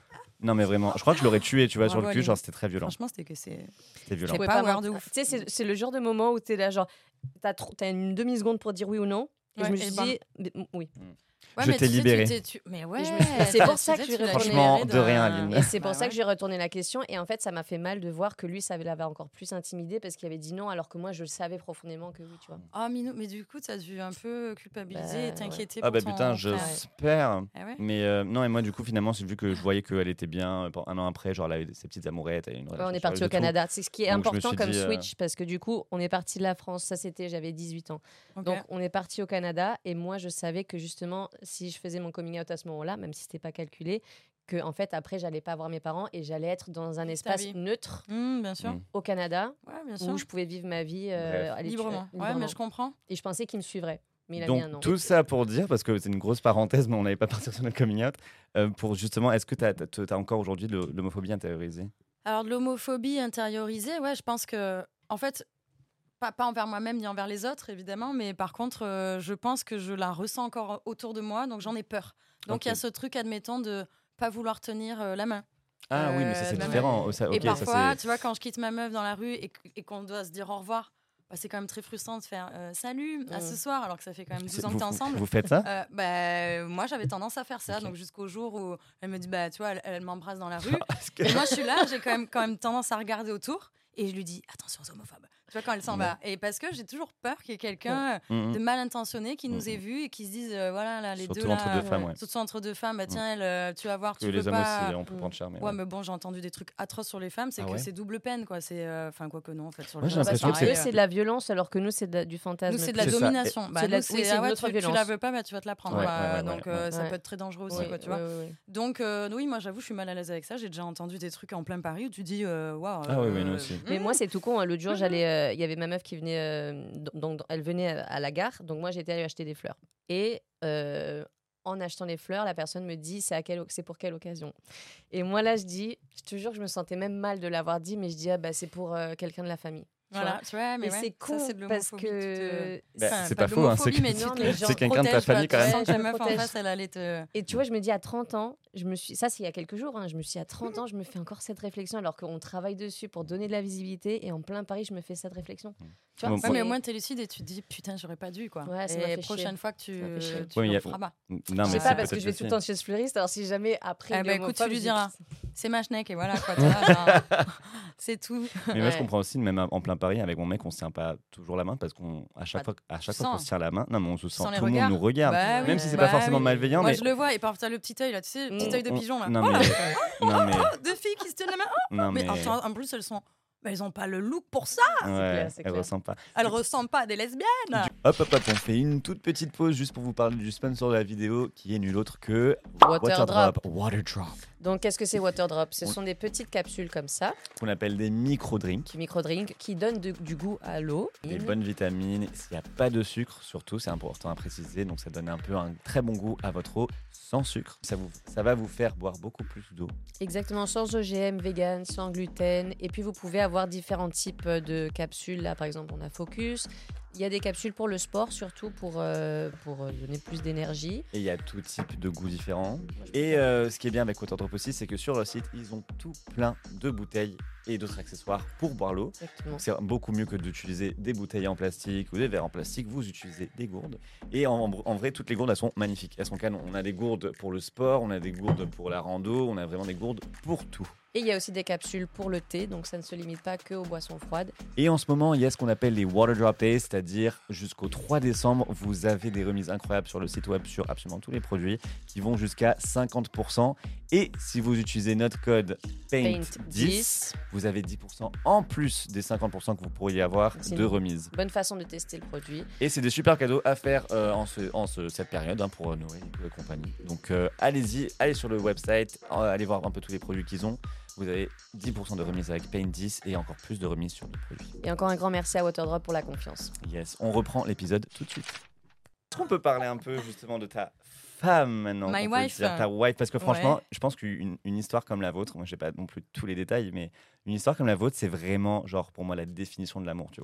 E: Non, mais vraiment, je crois que je l'aurais tué, tu vois,
F: Bravo,
E: sur le cul,
F: Aline.
E: genre c'était très violent.
F: Franchement, c'était que c'est.
E: C'était violent.
F: C'est
G: pouvais
F: pas
G: pas
F: power
G: mentir.
F: de ouf.
G: Tu sais, c'est, c'est le genre de moment où t'es là, genre, t'as, trop, t'as une demi-seconde pour dire oui ou non. Et
F: Ouais,
G: je me
F: et
G: suis
F: bam.
G: dit, mais- oui.
F: Ouais,
E: Je
F: mais
E: t'ai
F: tu sais, tu
E: libéré.
F: t'es- tu- Mais ouais.
G: Et je me suis- c'est pour ça que
F: tu
G: je lui
F: l'as
E: Franchement,
F: libéré
E: de rien, Aline.
G: Et c'est pour
F: Bah
G: ça
F: ouais.
G: que j'ai retourné la question. Et en fait, ça m'a fait mal de voir que lui, ça l'avait encore plus intimidé parce qu'il avait dit non, alors que moi, je le savais profondément que oui, tu vois.
F: Ah, Minou, mais du coup, t'as dû un peu culpabiliser et
G: Bah,
F: t'inquiéter
E: Ah
F: pour
E: bah
F: ton
E: putain,
F: frère.
E: j'espère.
F: Ah ouais.
E: Mais euh, non, et moi, du coup, finalement, c'est vu que je voyais qu'elle était bien, euh, pendant un an après, genre, elle avait ses petites amourettes. Elle a une
G: Ouais,
E: relation
G: on est
E: sérieuse
G: parti
E: et
G: au
E: tout.
G: Canada. C'est ce qui est
E: Donc, je me
G: important
E: suis
G: comme
E: dit, euh,
G: switch parce que du coup, on est parti de la France. Ça, c'était, j'avais dix-huit ans.
F: Ok.
G: Donc, on est parti au Canada et moi, je savais que justement, si je faisais mon coming out à ce moment-là, même si c'était pas calculé, que en fait, après, j'allais pas voir mes parents et j'allais être dans un
F: Ta
G: espace
F: vie.
G: neutre
F: Mmh, bien sûr.
E: Mm.
G: au Canada
F: Ouais, bien sûr.
G: où je pouvais vivre ma vie euh,
E: Bref.
G: à l'étu-
F: Librement.
G: euh,
F: Ouais, mais je comprends.
G: Et je pensais qu'il me suivrait. Mais il a
E: Donc,
G: mis un an.
E: tout ça pour dire, parce que c'est une grosse parenthèse, mais on n'avait pas partir sur notre coming out, euh, pour justement, est-ce que tu as encore aujourd'hui de l'homophobie intériorisée?
F: Alors, de l'homophobie intériorisée, ouais, je pense que, en fait, pas, pas envers moi-même ni envers les autres, évidemment, mais par contre, euh, je pense que je la ressens encore autour de moi, donc j'en ai peur. Donc, il y a
E: Ok.
F: ce truc, admettons, de pas vouloir tenir euh, la main.
E: Ah oui, mais ça
F: Euh,
E: c'est
F: la
E: différent. Oh, ça,
F: et
E: ok, ça,
F: parfois,
E: c'est-
F: tu vois, quand je quitte ma meuf dans la rue et, qu- et qu'on doit se dire au revoir, bah, c'est quand même très frustrant de faire euh, salut, à
G: Mm.
F: ce soir, alors que ça fait quand même douze
E: c'est-
F: ans que
E: vous,
F: t'es
E: vous-
F: ensemble.
E: vous faites ça?
F: Euh, bah, moi, j'avais tendance à faire ça,
E: Ok.
F: donc jusqu'au jour où elle me dit, bah, tu vois, elle, elle m'embrasse dans la rue.
E: Est-ce que-
F: Et moi, je suis là, j'ai quand même, quand même tendance à regarder autour et je lui dis attention aux homophobes. Tu vois, quand elle s'en va. Et parce que j'ai toujours peur qu'il y ait quelqu'un
E: Mhm.
F: de mal intentionné qui nous
E: Mhm.
F: ait vus et qui se dise euh, voilà, là, les
E: Surtout
F: deux.
E: entre
F: là,
E: deux femmes, ouais.
F: Surtout entre deux femmes, bah tiens, elle, euh, tu vas voir,
E: Que
F: tu
E: les
F: veux
E: hommes
F: pas.
E: aussi, on peut prendre cher. Mais
F: Ouais,
E: ouais.
F: mais bon, j'ai entendu des trucs atroces sur les femmes, c'est
E: Ah
F: que
E: ouais
F: c'est double peine, quoi. C'est, euh, enfin, quoi que non, en fait. Sur
E: Moi, j'ai
F: le
E: l'impression
F: bah,
E: que
G: Parce
F: pareil,
G: que
E: c'est-
G: c'est de la violence alors que nous, c'est de la- du fantasme.
F: nous, c'est de la
E: C'est ça.
F: domination. Bah,
G: C'est de la-
F: nous, c'est,
G: oui, c'est
F: ah
G: une
F: ouais,
G: autre
F: tu, tu la
G: violence.
F: veux pas, bah, tu vas te la prendre.
E: Ouais,
F: quoi.
E: ouais, ouais,
F: Donc,
E: ouais.
F: euh, ça
G: Ouais.
F: peut être très dangereux aussi,
G: Oui,
F: quoi, tu vois.
G: oui, oui, oui.
F: Donc, euh, oui, moi, j'avoue, je suis mal à l'aise avec ça. J'ai déjà entendu des trucs en plein Paris où tu dis, euh, waouh.
E: Ah oui, oui,
F: euh,
E: nous aussi.
G: Mais
F: hmm.
G: moi, c'est tout con. hein. L'autre jour, j'allais, euh, il y avait ma meuf qui venait, euh, donc donc, elle venait à la gare, donc moi j'étais allée acheter des fleurs. Et euh, en achetant les fleurs, la personne me dit c'est à quelle, c'est pour quelle occasion. Et moi là, je dis, je te jure que je me sentais même mal de l'avoir dit, mais je dis ah bah c'est pour euh, quelqu'un de la famille. Tu
F: Voilà,
G: vois.
F: tu vois, mais
G: Et
F: ouais,
G: c'est
F: ça,
G: con
F: c'est de
G: parce
F: l'homophobie, tu te-
G: que
E: Bah,
F: Enfin,
E: c'est
F: pas
E: pas faux, hein,
F: d'homophobie,
E: c'est
F: mais
E: que-
F: tu
G: non,
F: te-
G: mais
F: tu
G: genre,
E: c'est quelqu'un de ta
F: protèges, quoi.
E: famille,
F: Tu
E: quand même.
F: sens que la
G: Je me
F: meuf en
G: protège.
F: face, elle allait te.
G: Et tu vois, je me dis à trente ans, je me suis ça c'est il y a quelques jours, hein, je me suis à trente ans, je me fais encore cette réflexion alors qu'on travaille dessus pour donner de la visibilité et en plein Paris, je me fais cette réflexion. Tu vois,
E: Bon,
F: Ouais,
G: c'est-
F: mais au moins, t'es lucide et tu te dis putain, j'aurais pas dû, quoi.
G: Ouais, ça m'a
F: et
G: fait
F: prochaine
G: chier.
F: fois que tu,
G: Ça m'a fait chier.
F: tu
E: Ouais, il y
F: le
E: a-
F: feras pas.
E: Non,
G: je
E: mais
G: sais
E: c'est
G: pas parce que
E: peut-être
G: je vais tout le
E: aussi.
G: temps chez ce fleuriste, alors si jamais après
F: Eh
G: il
F: bah,
G: est
F: écoute, tu
G: homophobe,
F: lui
G: je dis,
F: diras. C'est ma schneck et voilà, quoi. tu vois, genre, c'est tout.
E: Mais moi, je
G: Ouais.
E: comprends aussi, même en plein Paris, avec mon mec, on se tient pas toujours la main parce qu'on, à chaque
F: Bah,
E: fois, à chaque
F: tu
E: fois qu'on
F: sens.
E: se tient la main, non, mais on se sent,
F: Sans les
E: tout le monde
F: regards.
E: nous regarde,
F: Bah oui,
E: même si c'est
F: bah
E: pas forcément
F: oui.
E: malveillant,
F: Moi,
E: mais
F: je le vois, et parfois, t'as le petit œil, là, tu sais, le petit
G: Mm.
F: œil de
E: on-
F: pigeon, là.
E: Non,
F: Oh là
E: mais, non, mais,
F: Oh, deux filles qui se tiennent la main. Oh,
E: non,
F: mais
E: mais,
F: en, en plus, elles sont. Mais elles ont pas le look pour ça.
E: ouais,
G: clair, c'est
E: elle
G: clair.
E: ressemble pas.
F: Elles ressemblent pas à des lesbiennes.
E: Hop, hop, hop, on fait une toute petite pause juste pour vous parler du sponsor de la vidéo qui est nul autre que
G: Waterdrop.
E: Waterdrop,
G: Donc, qu'est-ce que c'est Waterdrop? Ce sont des petites capsules comme ça,
E: qu'on appelle des micro-drinks.
G: qui micro-drink, qui donnent de- du goût à l'eau.
E: Des bonnes vitamines, s'il n'y a pas de sucre, surtout, c'est important à préciser, donc ça donne un peu un très bon goût à votre eau sans sucre. Ça, vous, ça va vous faire boire beaucoup plus d'eau.
G: Exactement, sans O G M, vegan, sans gluten. Et puis, vous pouvez avoir différents types de capsules. Là, par exemple, on a Focus. Il y a des capsules pour le sport, surtout pour, euh, pour euh, donner plus d'énergie.
E: Et il y a tout type de goûts différents. Et euh, ce qui est bien avec Waterdrop aussi, c'est que sur leur site, ils ont tout plein de bouteilles et d'autres accessoires pour boire l'eau.
G: Exactement.
E: Donc c'est beaucoup mieux que d'utiliser des bouteilles en plastique ou des verres en plastique. Vous utilisez des gourdes. Et en, en vrai, toutes les gourdes, elles sont magnifiques. Elles sont canon. On a des gourdes pour le sport, on a des gourdes pour la rando, on a vraiment des gourdes pour tout.
G: Et il y a aussi des capsules pour le thé, donc ça ne se limite pas que aux boissons froides.
E: Et en ce moment, il y a ce qu'on appelle les Waterdrop Days, c'est-à-dire jusqu'au trois décembre, vous avez des remises incroyables sur le site web sur absolument tous les produits qui vont jusqu'à cinquante pour cent. Et si vous utilisez notre code Paint
G: Paint
E: dix,
G: dix.
E: vous avez dix pour cent en plus des cinquante pour cent que vous pourriez avoir
G: C'est
E: de
G: une
E: remises.
G: Bonne façon de tester le produit.
E: Et c'est des super cadeaux à faire euh, en, ce- en ce- cette période hein, pour Noël et compagnie. Donc euh, allez-y, allez sur le website, euh, allez voir un peu tous les produits qu'ils ont. Vous avez dix pour cent de remise avec Paint dix et encore plus de remise sur les produits.
G: Et encore un grand merci à Waterdrop pour la confiance.
E: Yes, on reprend l'épisode tout de suite. Est-ce qu'on peut parler un peu justement de ta femme maintenant?
F: My
E: on peut
F: wife.
E: dire ta wife, parce que franchement,
F: Ouais.
E: je pense qu'une une histoire comme la vôtre, moi je sais pas non plus tous les détails, mais une histoire comme la vôtre, c'est vraiment genre pour moi la définition de l'amour, tu vois.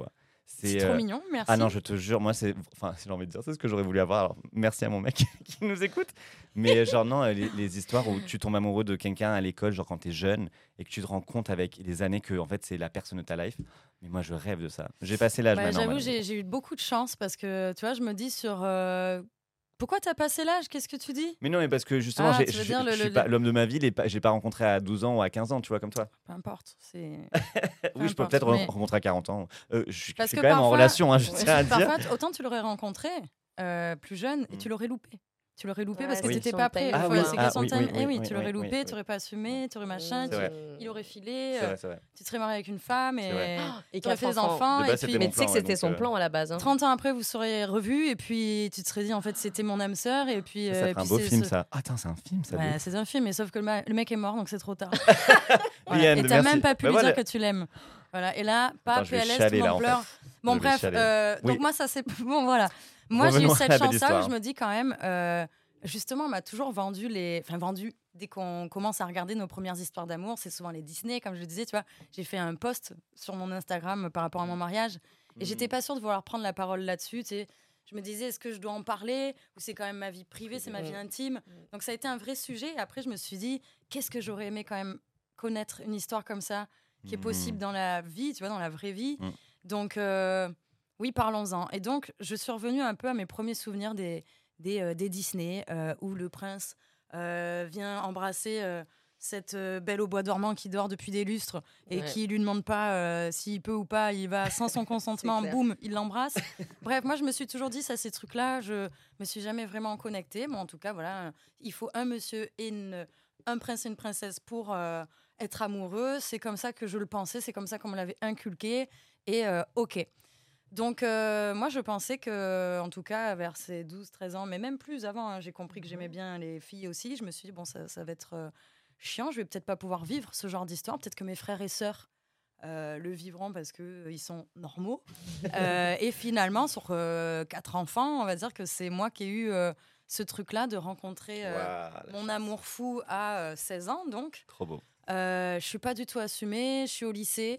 F: C'est trop mignon, merci.
E: Ah non, je te jure, moi, c'est. Enfin, si j'ai envie de dire, c'est ce que j'aurais voulu avoir. Alors, merci à mon mec qui nous écoute. Mais genre, non, les, les histoires où tu tombes amoureux de quelqu'un à l'école, genre quand t'es jeune, et que tu te rends compte avec les années que, en fait, c'est la personne de ta life. Mais moi, je rêve de ça. J'ai passé l'âge
F: bah,
E: maintenant.
F: J'avoue, j'ai, j'ai eu beaucoup de chance parce que, tu vois, je me dis sur. Euh... Pourquoi t'as passé l'âge ? Qu'est-ce que tu dis ?
E: Mais non, mais parce que justement,
F: Ah,
E: j'ai,
F: tu veux
E: j'ai-
F: dire le-
E: je suis
F: le-
E: pas
F: le-
E: l'homme de ma vie, les pas- j'ai pas rencontré à douze ans ou à quinze ans, tu vois, comme toi.
F: Peu importe. C'est...
E: Oui, je peux
F: importe,
E: peut-être
F: mais-
E: rencontrer à quarante ans. Euh, je suis, je
F: Parce
E: suis
F: que
E: quand même en
F: parfois-
E: relation, hein, je tiens à dire.
F: Parfois, t- autant tu l'aurais rencontré euh, plus jeune et
E: Mm.
F: tu l'aurais loupé. Tu l'aurais loupé
G: Ouais,
F: parce que
E: c'est
F: tu n'étais
G: son
F: pas prêt.
G: timing.
E: Ah
F: Faut-
E: oui,
F: c'est
E: ah
F: question de
E: oui,
F: timing.
E: oui,
F: Eh oui,
E: oui,
F: tu
E: oui,
F: l'aurais
E: oui,
F: loupé,
E: oui.
F: tu n'aurais pas assumé, tu aurais machin,
E: C'est
F: tu-
E: vrai.
F: il aurait filé,
E: C'est
F: euh,
E: vrai, c'est vrai.
F: tu te serais marié avec une femme
E: C'est
F: et
E: vrai.
G: Et
F: tu aurais fait des
G: enfants.
F: enfants.
E: De
F: Et
E: base,
F: puis,
E: c'était
G: Mais
E: mon
G: tu sais que
E: plan, ouais,
G: c'était
E: donc,
G: son
E: euh,
G: plan à la base. Hein.
F: trente ans après, vous serez revus et puis tu te serais dit en fait c'était mon âme sœur et puis.
E: Ça
F: euh,
E: ferait
F: et
E: un
F: puis
E: beau
F: c'est
E: film,
F: ce-
E: ça. Ah, attends, c'est un film, ça.
F: Ouais,
E: de-
F: c'est un film, mais sauf que le, ma- le mec est mort donc c'est trop tard.
E: The
F: Voilà.
E: end,
F: Et t'as
E: merci.
F: même pas pu
E: Bah
F: lui
E: voilà.
F: dire que tu l'aimes. Voilà. Et là, pas
E: Attends, je vais
F: P L S, tout
E: chialer,
F: le
E: là,
F: monde
E: en
F: pleure.
E: fait.
F: Bon,
E: Je vais
F: bref,
E: chialer.
F: euh,
E: Oui.
F: donc moi, ça c'est. Bon, voilà. Moi, j'ai eu
E: Revenons à
F: cette
E: la belle
F: chance-là où
E: histoire.
F: je me dis quand même, euh, justement, on m'a toujours vendu les. Enfin, vendu, dès qu'on commence à regarder nos premières histoires d'amour, c'est souvent les Disney, comme je le disais, tu vois. J'ai fait un post sur mon Instagram par rapport à mon mariage et j'étais pas sûre de vouloir prendre la parole là-dessus, tu sais. Je me disais, est-ce que je dois en parler ou c'est quand même ma vie privée, c'est ma vie intime. Donc ça a été un vrai sujet. Et après, je me suis dit, qu'est-ce que j'aurais aimé quand même connaître une histoire comme ça, qui est possible dans la vie, tu vois, dans la vraie vie.
E: Mm.
F: Donc, euh, oui, parlons-en. Et donc, je suis revenue un peu à mes premiers souvenirs des, des, euh, des Disney, euh, où le prince euh, vient embrasser euh, cette euh, belle au bois dormant qui dort depuis des lustres et
G: Ouais.
F: qui lui demande pas euh, s'il peut ou pas, il va sans son consentement,
G: clair.
F: boum, il l'embrasse. Bref, moi, je me suis toujours dit, ça, ces trucs-là, je me suis jamais vraiment connectée. Bon, en tout cas, voilà, il faut un monsieur et une, un prince et une princesse pour euh, être amoureux. C'est comme ça que je le pensais, c'est comme ça qu'on me l'avait inculqué. Et euh, ok. Donc, euh, moi, je pensais que, en tout cas, vers ces douze treize ans, mais même plus avant, hein, j'ai compris que j'aimais bien les filles aussi. Je me suis dit, bon, ça, ça va être euh, chiant, je vais peut-être pas pouvoir vivre ce genre d'histoire. Peut-être que mes frères et sœurs euh, le vivront parce qu'ils sont normaux. Euh, et finalement, sur euh, quatre enfants, on va dire que c'est moi qui ai eu euh, ce truc-là de rencontrer euh,
E: Waouh, la
F: mon
E: chance.
F: amour fou à euh, seize ans, donc.
E: Trop beau.
F: Euh, je suis pas du tout assumée, je suis au lycée.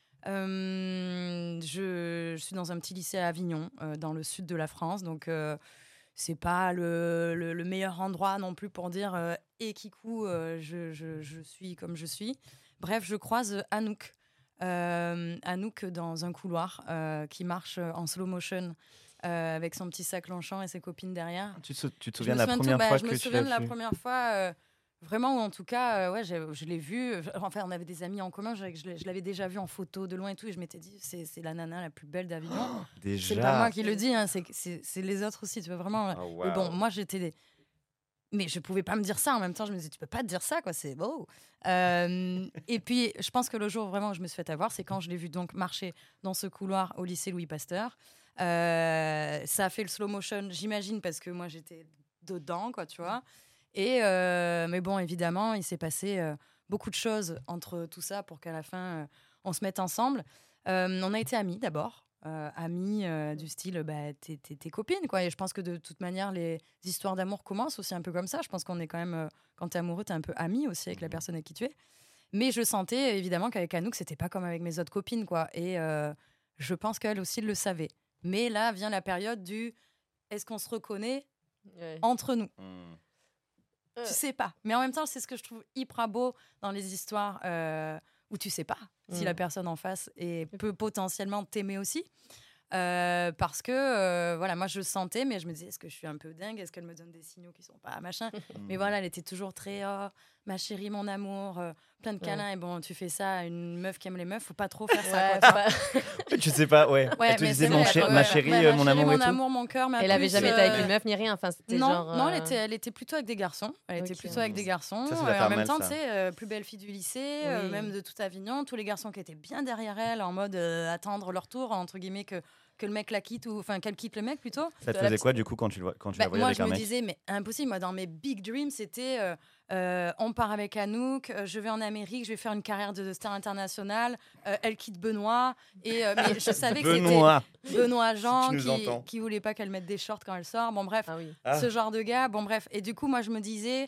F: Euh, je, je suis dans un petit lycée à Avignon, euh, dans le sud de la France, donc euh, c'est pas le, le, le meilleur endroit non plus pour dire euh, et kikou, euh, je, je, je suis comme je suis. Bref, je croise Anouk, euh, Anouk dans un couloir euh, qui marche en slow motion euh, avec son petit sac Longchamp et ses copines derrière.
E: Tu te, tu te
F: Je
E: souviens
F: me
E: de la
F: souviens de
E: première
F: tout, bah,
E: fois
F: je
E: que
F: me
E: tu
F: souviens
E: l'as
F: de la
E: vu
F: première fois, euh, vraiment, ou en tout cas, euh, ouais, j'ai- je l'ai vu. euh, Enfin, on avait des amis en commun, je, je l'ai- je l'avais déjà vu en photo de loin et tout, et je m'étais dit, c'est c'est la nana la plus belle d'Avignon.
E: Déjà.
F: C'est pas moi qui le dis, hein, c'est c'est- c'est les autres aussi, tu vois, vraiment.
E: Oh,
F: Mais bon,
E: wow.
F: moi, j'étais. des- Mais je pouvais pas me dire ça en même temps. Je me disais, tu peux pas te dire ça, quoi, c'est beau. Euh, et puis, je pense que le jour vraiment où je me suis fait avoir, c'est quand je l'ai vu donc marcher dans ce couloir au lycée Louis Pasteur. Euh, ça a fait le slow motion, j'imagine, parce que moi, j'étais dedans, quoi, tu vois. Et euh, mais bon, évidemment, il s'est passé euh, beaucoup de choses entre tout ça pour qu'à la fin, euh, on se mette ensemble. Euh, on a été amis d'abord. Euh, amis euh, du style, bah, t'es, t'es- t'es copine, quoi. Et je pense que de toute manière, les histoires d'amour commencent aussi un peu comme ça. Je pense qu'on est quand même, euh, quand t'es amoureux, t'es un peu ami aussi avec la personne avec qui tu es. Mais je sentais évidemment qu'avec Anouk, c'était pas comme avec mes autres copines, quoi. Et euh, je pense qu'elle aussi le savait. Mais là vient la période du est-ce qu'on se reconnaît
G: Ouais.
F: entre nous?
E: Hmm.
F: Tu sais pas. Mais en même temps, c'est ce que je trouve hyper beau dans les histoires euh, où tu sais pas si
G: Mm.
F: la personne en face est, peut potentiellement t'aimer aussi. Euh, parce que, euh, voilà, moi je sentais, mais je me disais, est-ce que je suis un peu dingue? Est-ce qu'elle me donne des signaux qui sont pas machin? Mais voilà, elle était toujours très, oh, ma chérie, mon amour, euh, plein de câlins. Et bon, tu fais ça à une meuf qui aime les meufs, faut pas trop faire ça.
G: Ouais,
F: quoi,
G: pas-
E: Tu sais pas, ouais.
F: Ouais,
E: Elle te
F: mais
E: disait
F: c'est
E: mon
F: vrai,
E: chéri-
F: ouais,
E: ma
F: ouais,
E: chérie,
F: ouais,
E: euh,
F: ma
E: mon
F: chérie,
E: amour et
F: mon
E: tout.
F: amour, mon cœur. mais
G: Elle avait
F: plus,
G: jamais été
F: euh,
G: avec une meuf ni rien. Enfin, c'était
F: non,
G: genre.
F: non,
G: euh,
F: elle était, elle était plutôt avec des garçons. Elle était
G: Ok.
F: plutôt avec des garçons.
E: Ça, ça
F: Euh,
E: doit
F: et
E: faire
F: en même
E: mal,
F: temps,
E: ça.
F: tu sais, euh, plus belle fille du lycée, euh,
G: Oui.
F: même de tout Avignon, tous les garçons qui étaient bien derrière elle, en mode euh, attendre leur tour, entre guillemets, que, que le mec la quitte, ou enfin qu'elle quitte le mec plutôt.
E: Ça te
F: La
E: faisait
F: petite-
E: quoi du coup quand tu, le vois- quand tu
F: Bah,
E: la voyais
F: moi,
E: avec
F: je
E: un
F: me
E: mec
F: disais, mais impossible. Moi, dans mes big dreams, c'était euh, euh, on part avec Anouk, euh, je vais en Amérique, je vais faire une carrière de star internationale, euh, elle quitte Benoît. Et, euh, mais je savais que c'était
E: Benoît.
F: Benoît Jean
E: nous
F: qui,
E: entends.
F: qui voulait pas qu'elle mette des shorts quand elle sort. Bon, bref,
G: Ah oui.
E: Ah.
F: ce genre de gars. Bon, bref. Et du coup, moi, je me disais,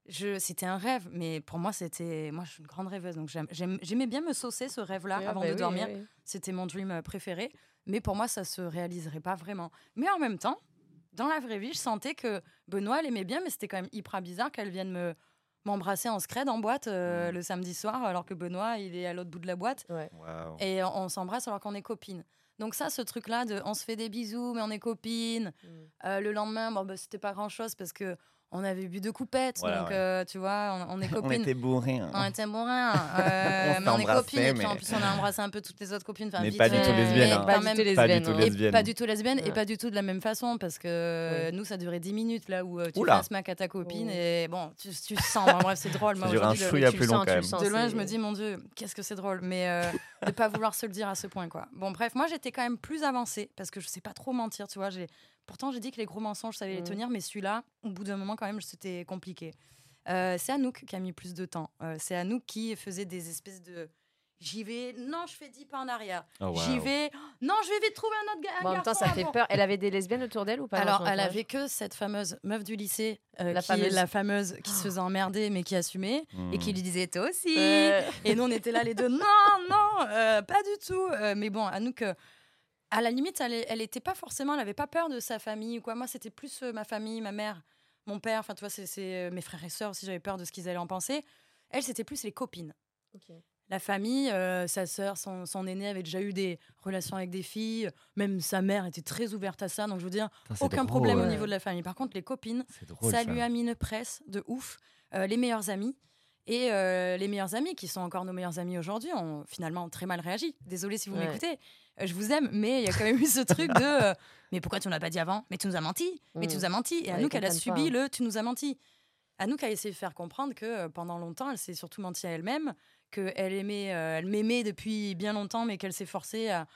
F: je, c'était un rêve, mais pour moi, c'était. Moi, je suis une grande rêveuse, donc j'aime, j'aime- j'aimais bien me saucer ce rêve-là
G: Oui,
F: avant
G: bah
F: de
G: oui,
F: dormir.
G: oui, oui.
F: C'était mon dream euh, préféré, mais pour moi, ça se réaliserait pas vraiment. Mais en même temps, dans la vraie vie, je sentais que Benoît l'aimait bien, mais c'était quand même hyper bizarre qu'elle vienne me m'embrasser en scred en boîte euh,
E: Mm.
F: le samedi soir, alors que Benoît, il est à l'autre bout de la boîte.
G: Ouais.
E: Waouh.
F: Et on, on s'embrasse alors qu'on est copines. Donc ça, ce truc-là de on se fait des bisous, mais on est copines.
G: Mm.
F: Euh, le lendemain, bon, bah, c'était pas grand-chose parce que on avait bu deux coupettes.
E: Voilà,
F: donc,
E: ouais.
F: euh, tu vois, on, on est
E: On
F: copines.
E: était bourrés. hein.
F: On était bourrins. euh,
E: On
F: mais on est
E: s'embrassait,
F: copines. Et puis
E: mais-
F: en plus, on a embrassé un peu toutes les autres copines. enfin,
E: Mais
F: vite
E: pas du
F: fait,
E: tout lesbiennes,
F: mais
E: hein.
F: quand
G: Pas du
F: même-
G: tout
E: Pas du
G: lesbienne.
E: tout
G: non.
F: et
E: lesbienne.
F: pas du tout lesbienne et
G: Ouais.
F: pas du tout de la même façon parce que nous ça durait dix minutes là où euh, tu
E: Oula.
F: fais un smack à ta copine
G: Oh.
F: et bon tu, tu sens bon, bref c'est drôle moi
E: Ça dure un
F: aujourd'hui, le-
E: chouïa
G: tu
E: plus
G: le
E: long
G: sens,
E: quand
G: tu le
E: même.
G: sens,
F: de loin,
G: c'est-
F: je me dis, mon Dieu, qu'est-ce que c'est drôle. Mais euh, de pas vouloir se le dire à ce point, quoi. Bon, bref, moi, j'étais quand même plus avancée parce que je sais pas trop mentir, tu vois. J'ai... Pourtant, j'ai dit que les gros mensonges, je savais les
G: Mm.
F: tenir, mais celui-là, au bout d'un moment, quand même, c'était compliqué. Euh, c'est Anouk qui a mis plus de temps. Euh, c'est Anouk qui faisait des espèces de... J'y vais, non, je fais dix pas en arrière.
E: Oh, wow.
F: J'y vais, non, je vais vite trouver un autre gars. un
G: Bon, en même temps,
F: garçon
G: ça fait
F: avant.
G: peur. Elle avait des lesbiennes autour d'elle ou pas dans
F: Alors,
G: son
F: elle
G: entourage
F: avait que cette fameuse meuf du lycée, euh,
G: La
F: qui est
G: fameuse.
F: la fameuse qui se faisait emmerder, mais qui assumait, et qui
E: Mm.
F: lui disait toi aussi.
G: Euh,
F: Et nous, on était là les deux. Non, non, euh, pas du tout. Euh, mais bon, Anouk, euh, à la limite, elle, elle était pas forcément, elle avait pas peur de sa famille ou quoi. Moi, c'était plus euh, ma famille, ma mère, mon père. Enfin, tu vois, c'est, c'est, euh, mes frères et sœurs aussi. J'avais peur de ce qu'ils allaient en penser. Elle, c'était plus les copines.
G: ok.
F: La famille, euh, sa sœur, son, son aîné avait déjà eu des relations avec des filles. Même sa mère était très ouverte à ça. Donc, je veux dire,
E: Putain, c'est
F: aucun
E: drôle.
F: problème au
G: Ouais.
F: niveau de la famille. Par contre, les copines,
E: C'est drôle,
F: ça lui a mis une presse de ouf. Euh, les meilleurs amis. Et euh, les meilleurs amis, qui sont encore nos meilleurs amis aujourd'hui, ont finalement très mal réagi. Désolée si vous
G: Ouais.
F: m'écoutez. Euh, je vous aime, mais il y a quand même eu ce truc de euh, mais pourquoi tu ne l'as pas dit avant? Mais tu nous as menti. Mais tu
G: Mm.
F: nous as menti. Et
G: Ouais,
F: Anouk,
G: ils
F: elle a
G: comprennent
F: subi
G: pas.
F: le tu nous as menti. Anouk a essayé de faire comprendre que euh, pendant longtemps, elle s'est surtout menti à elle-même, qu'elle aimait, euh, elle m'aimait depuis bien longtemps, mais qu'elle s'est forcée à,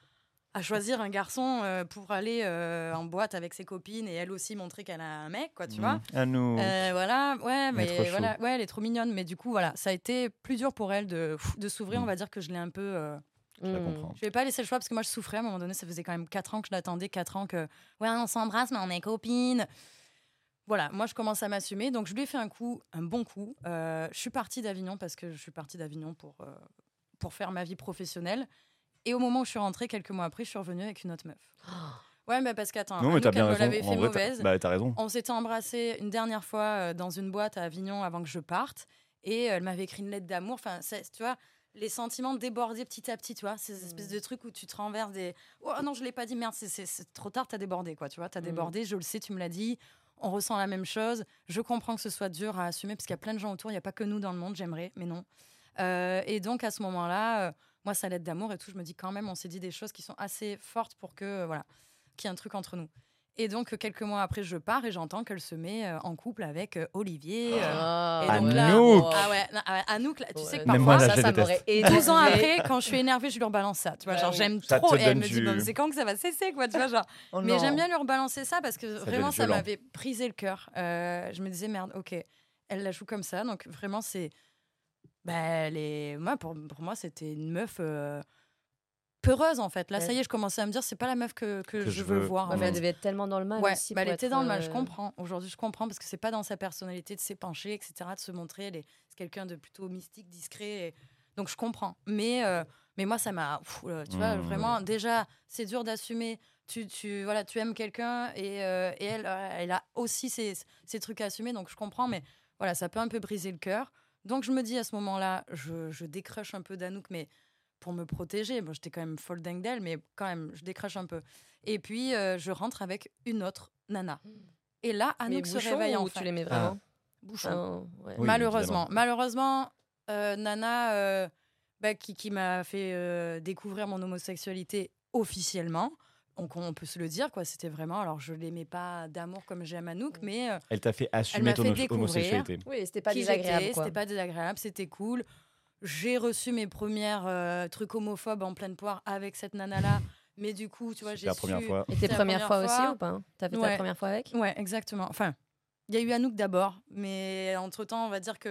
F: à choisir un garçon euh, pour aller euh, en boîte avec ses copines et elle aussi montrer qu'elle a un mec, quoi, tu
E: Mm.
F: vois.
E: À nous.
F: Euh, voilà, ouais,
E: Elle est trop
F: mais
E: chou.
F: voilà, ouais, elle est trop mignonne. Mais du coup, voilà, ça a été plus dur pour elle de, de s'ouvrir.
E: Mm.
F: On va dire que je l'ai un peu. euh,
E: Je la
G: Mm.
E: comprends.
F: Je vais pas laisser le choix parce que moi je souffrais. À un moment donné, ça faisait quand même quatre ans que je l'attendais, quatre ans que ouais, on s'embrasse, mais on est copines. Voilà, moi je commence à m'assumer. Donc je lui ai fait un coup, un bon coup. Euh, je suis partie d'Avignon parce que je suis partie d'Avignon pour, euh, pour faire ma vie professionnelle. Et au moment où je suis rentrée, quelques mois après, je suis revenue avec une autre meuf. Ouais, mais parce qu'attends,
E: Non, mais
F: Anouk,
E: t'as bien
F: elle me
E: raison.
F: l'avait
E: En
F: fait
E: vrai,
F: mauvaise.
E: t'as... Bah, t'as raison.
F: On s'était embrassé une dernière fois euh, dans une boîte à Avignon avant que je parte. Et elle m'avait écrit une lettre d'amour. Enfin, c'est- tu vois, les sentiments débordaient petit à petit, tu vois. Ces espèces de trucs où tu te renverses des... Oh non, je l'ai pas dit, merde, c'est, c'est, c'est trop tard, t'as débordé, quoi. Tu vois, t'as
G: Mm.
F: débordé, je le sais, tu me l'as dit. On ressent la même chose. Je comprends que ce soit dur à assumer parce qu'il y a plein de gens autour. Il n'y a pas que nous dans le monde, j'aimerais, mais non. Euh, et donc, à ce moment-là, euh, moi, sa lettre d'amour et tout, je me dis quand même, on s'est dit des choses qui sont assez fortes pour que, euh, voilà, qu'il y ait un truc entre nous. Et donc, euh, quelques mois après, je pars et j'entends qu'elle se met euh, en couple avec euh, Olivier. euh,
G: Ah,
F: et donc là,
E: Anouk.
F: ah ouais, non, ah ouais, Anouk, là, tu sais que
E: Même
F: parfois,
E: moi, là,
G: ça,
E: je
G: ça
E: déteste.
G: m'aurait énervé.
F: douze ans après, quand je suis énervée, je lui rebalance ça. Tu vois,
G: Bah
F: genre,
G: oui.
F: j'aime
E: Ça
F: trop.
E: te
F: Et elle
E: donne
F: me dit,
E: du-
F: bon, c'est quand que ça va cesser, quoi, tu vois, genre.
G: Oh
F: Mais
G: non.
F: j'aime bien lui rebalancer ça parce que
E: Ça
F: vraiment,
E: devient
F: ça
E: violent.
F: m'avait brisé le cœur. Euh, je me disais, merde, ok, elle la joue comme ça. Donc, vraiment, c'est. Bah, elle est... moi, pour, pour moi, c'était une meuf euh, peureuse, en fait. Là, ça y est, je commençais à me dire, c'est pas la meuf que, que,
E: Que
F: je
E: je
F: veux
E: veux.
F: voir.
G: Ouais,
F: en
G: mais
F: fait.
G: elle devait être tellement dans le mal
F: Ouais,
G: aussi.
F: bah, elle
G: pour
F: était
G: être,
F: dans le mal,
G: euh,
F: je comprends. Aujourd'hui, je comprends parce que c'est pas dans sa personnalité de s'épancher, et cetera, de se montrer. Elle est c'est quelqu'un de plutôt mystique, discret. et- Donc, je comprends. Mais, euh, mais moi, ça m'a. pff, euh, tu vois,
E: Mmh.
F: vraiment, déjà, c'est dur d'assumer. Tu, tu, voilà, tu aimes quelqu'un et, euh, et elle, euh, elle a aussi ses, ses trucs à assumer. Donc, je comprends. Mais voilà, ça peut un peu briser le cœur. Donc, je me dis à ce moment-là, je, je décroche un peu d'Anouk, mais pour me protéger. Bon, j'étais quand même folle dingue d'elle, mais quand même, je décroche un peu. Et puis, euh, je rentre avec une autre nana. Et là,
G: Mais
F: Anouk se
G: bouchon
F: réveille
G: ou
F: enfin.
G: tu l'aimais vraiment
F: Bouchon.
G: Ah, ouais.
E: Oui,
F: Malheureusement.
E: évidemment.
F: Malheureusement, euh, Nana, euh, bah, qui, qui m'a fait euh, découvrir mon homosexualité officiellement. Donc, on peut se le dire, quoi. C'était vraiment. Alors, je l'aimais pas d'amour comme j'aime Anouk, mais euh,
E: Elle t'a fait assumer
F: m'a
E: ton
F: fait
E: hom-
F: découvrir.
E: homosexualité.
G: Oui, c'était pas
F: qui
G: désagréable.
F: j'étais,
G: Quoi.
F: c'était pas désagréable, c'était cool. J'ai reçu mes premières euh, trucs homophobes en pleine poire avec cette nana-là. Mais du coup, tu vois,
E: C'était
F: j'ai
E: la
F: su...
E: première fois.
G: Et tes
F: C'était la
G: premières fois
F: première
G: aussi
F: fois.
G: ou pas hein T'as fait
F: Ouais.
G: ta première fois avec
F: Ouais, exactement. Enfin, il y a eu Anouk d'abord, mais entre-temps, on va dire que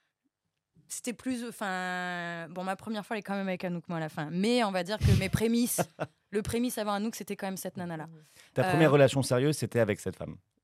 F: c'était plus... Enfin, bon, ma première fois, elle est quand même avec Anouk, moi, à la fin. Mais on va dire que mes prémices, le prémisse avant Anouk, c'était quand même cette nana-là.
E: Ta
F: Euh,
E: première relation sérieuse, c'était avec cette femme.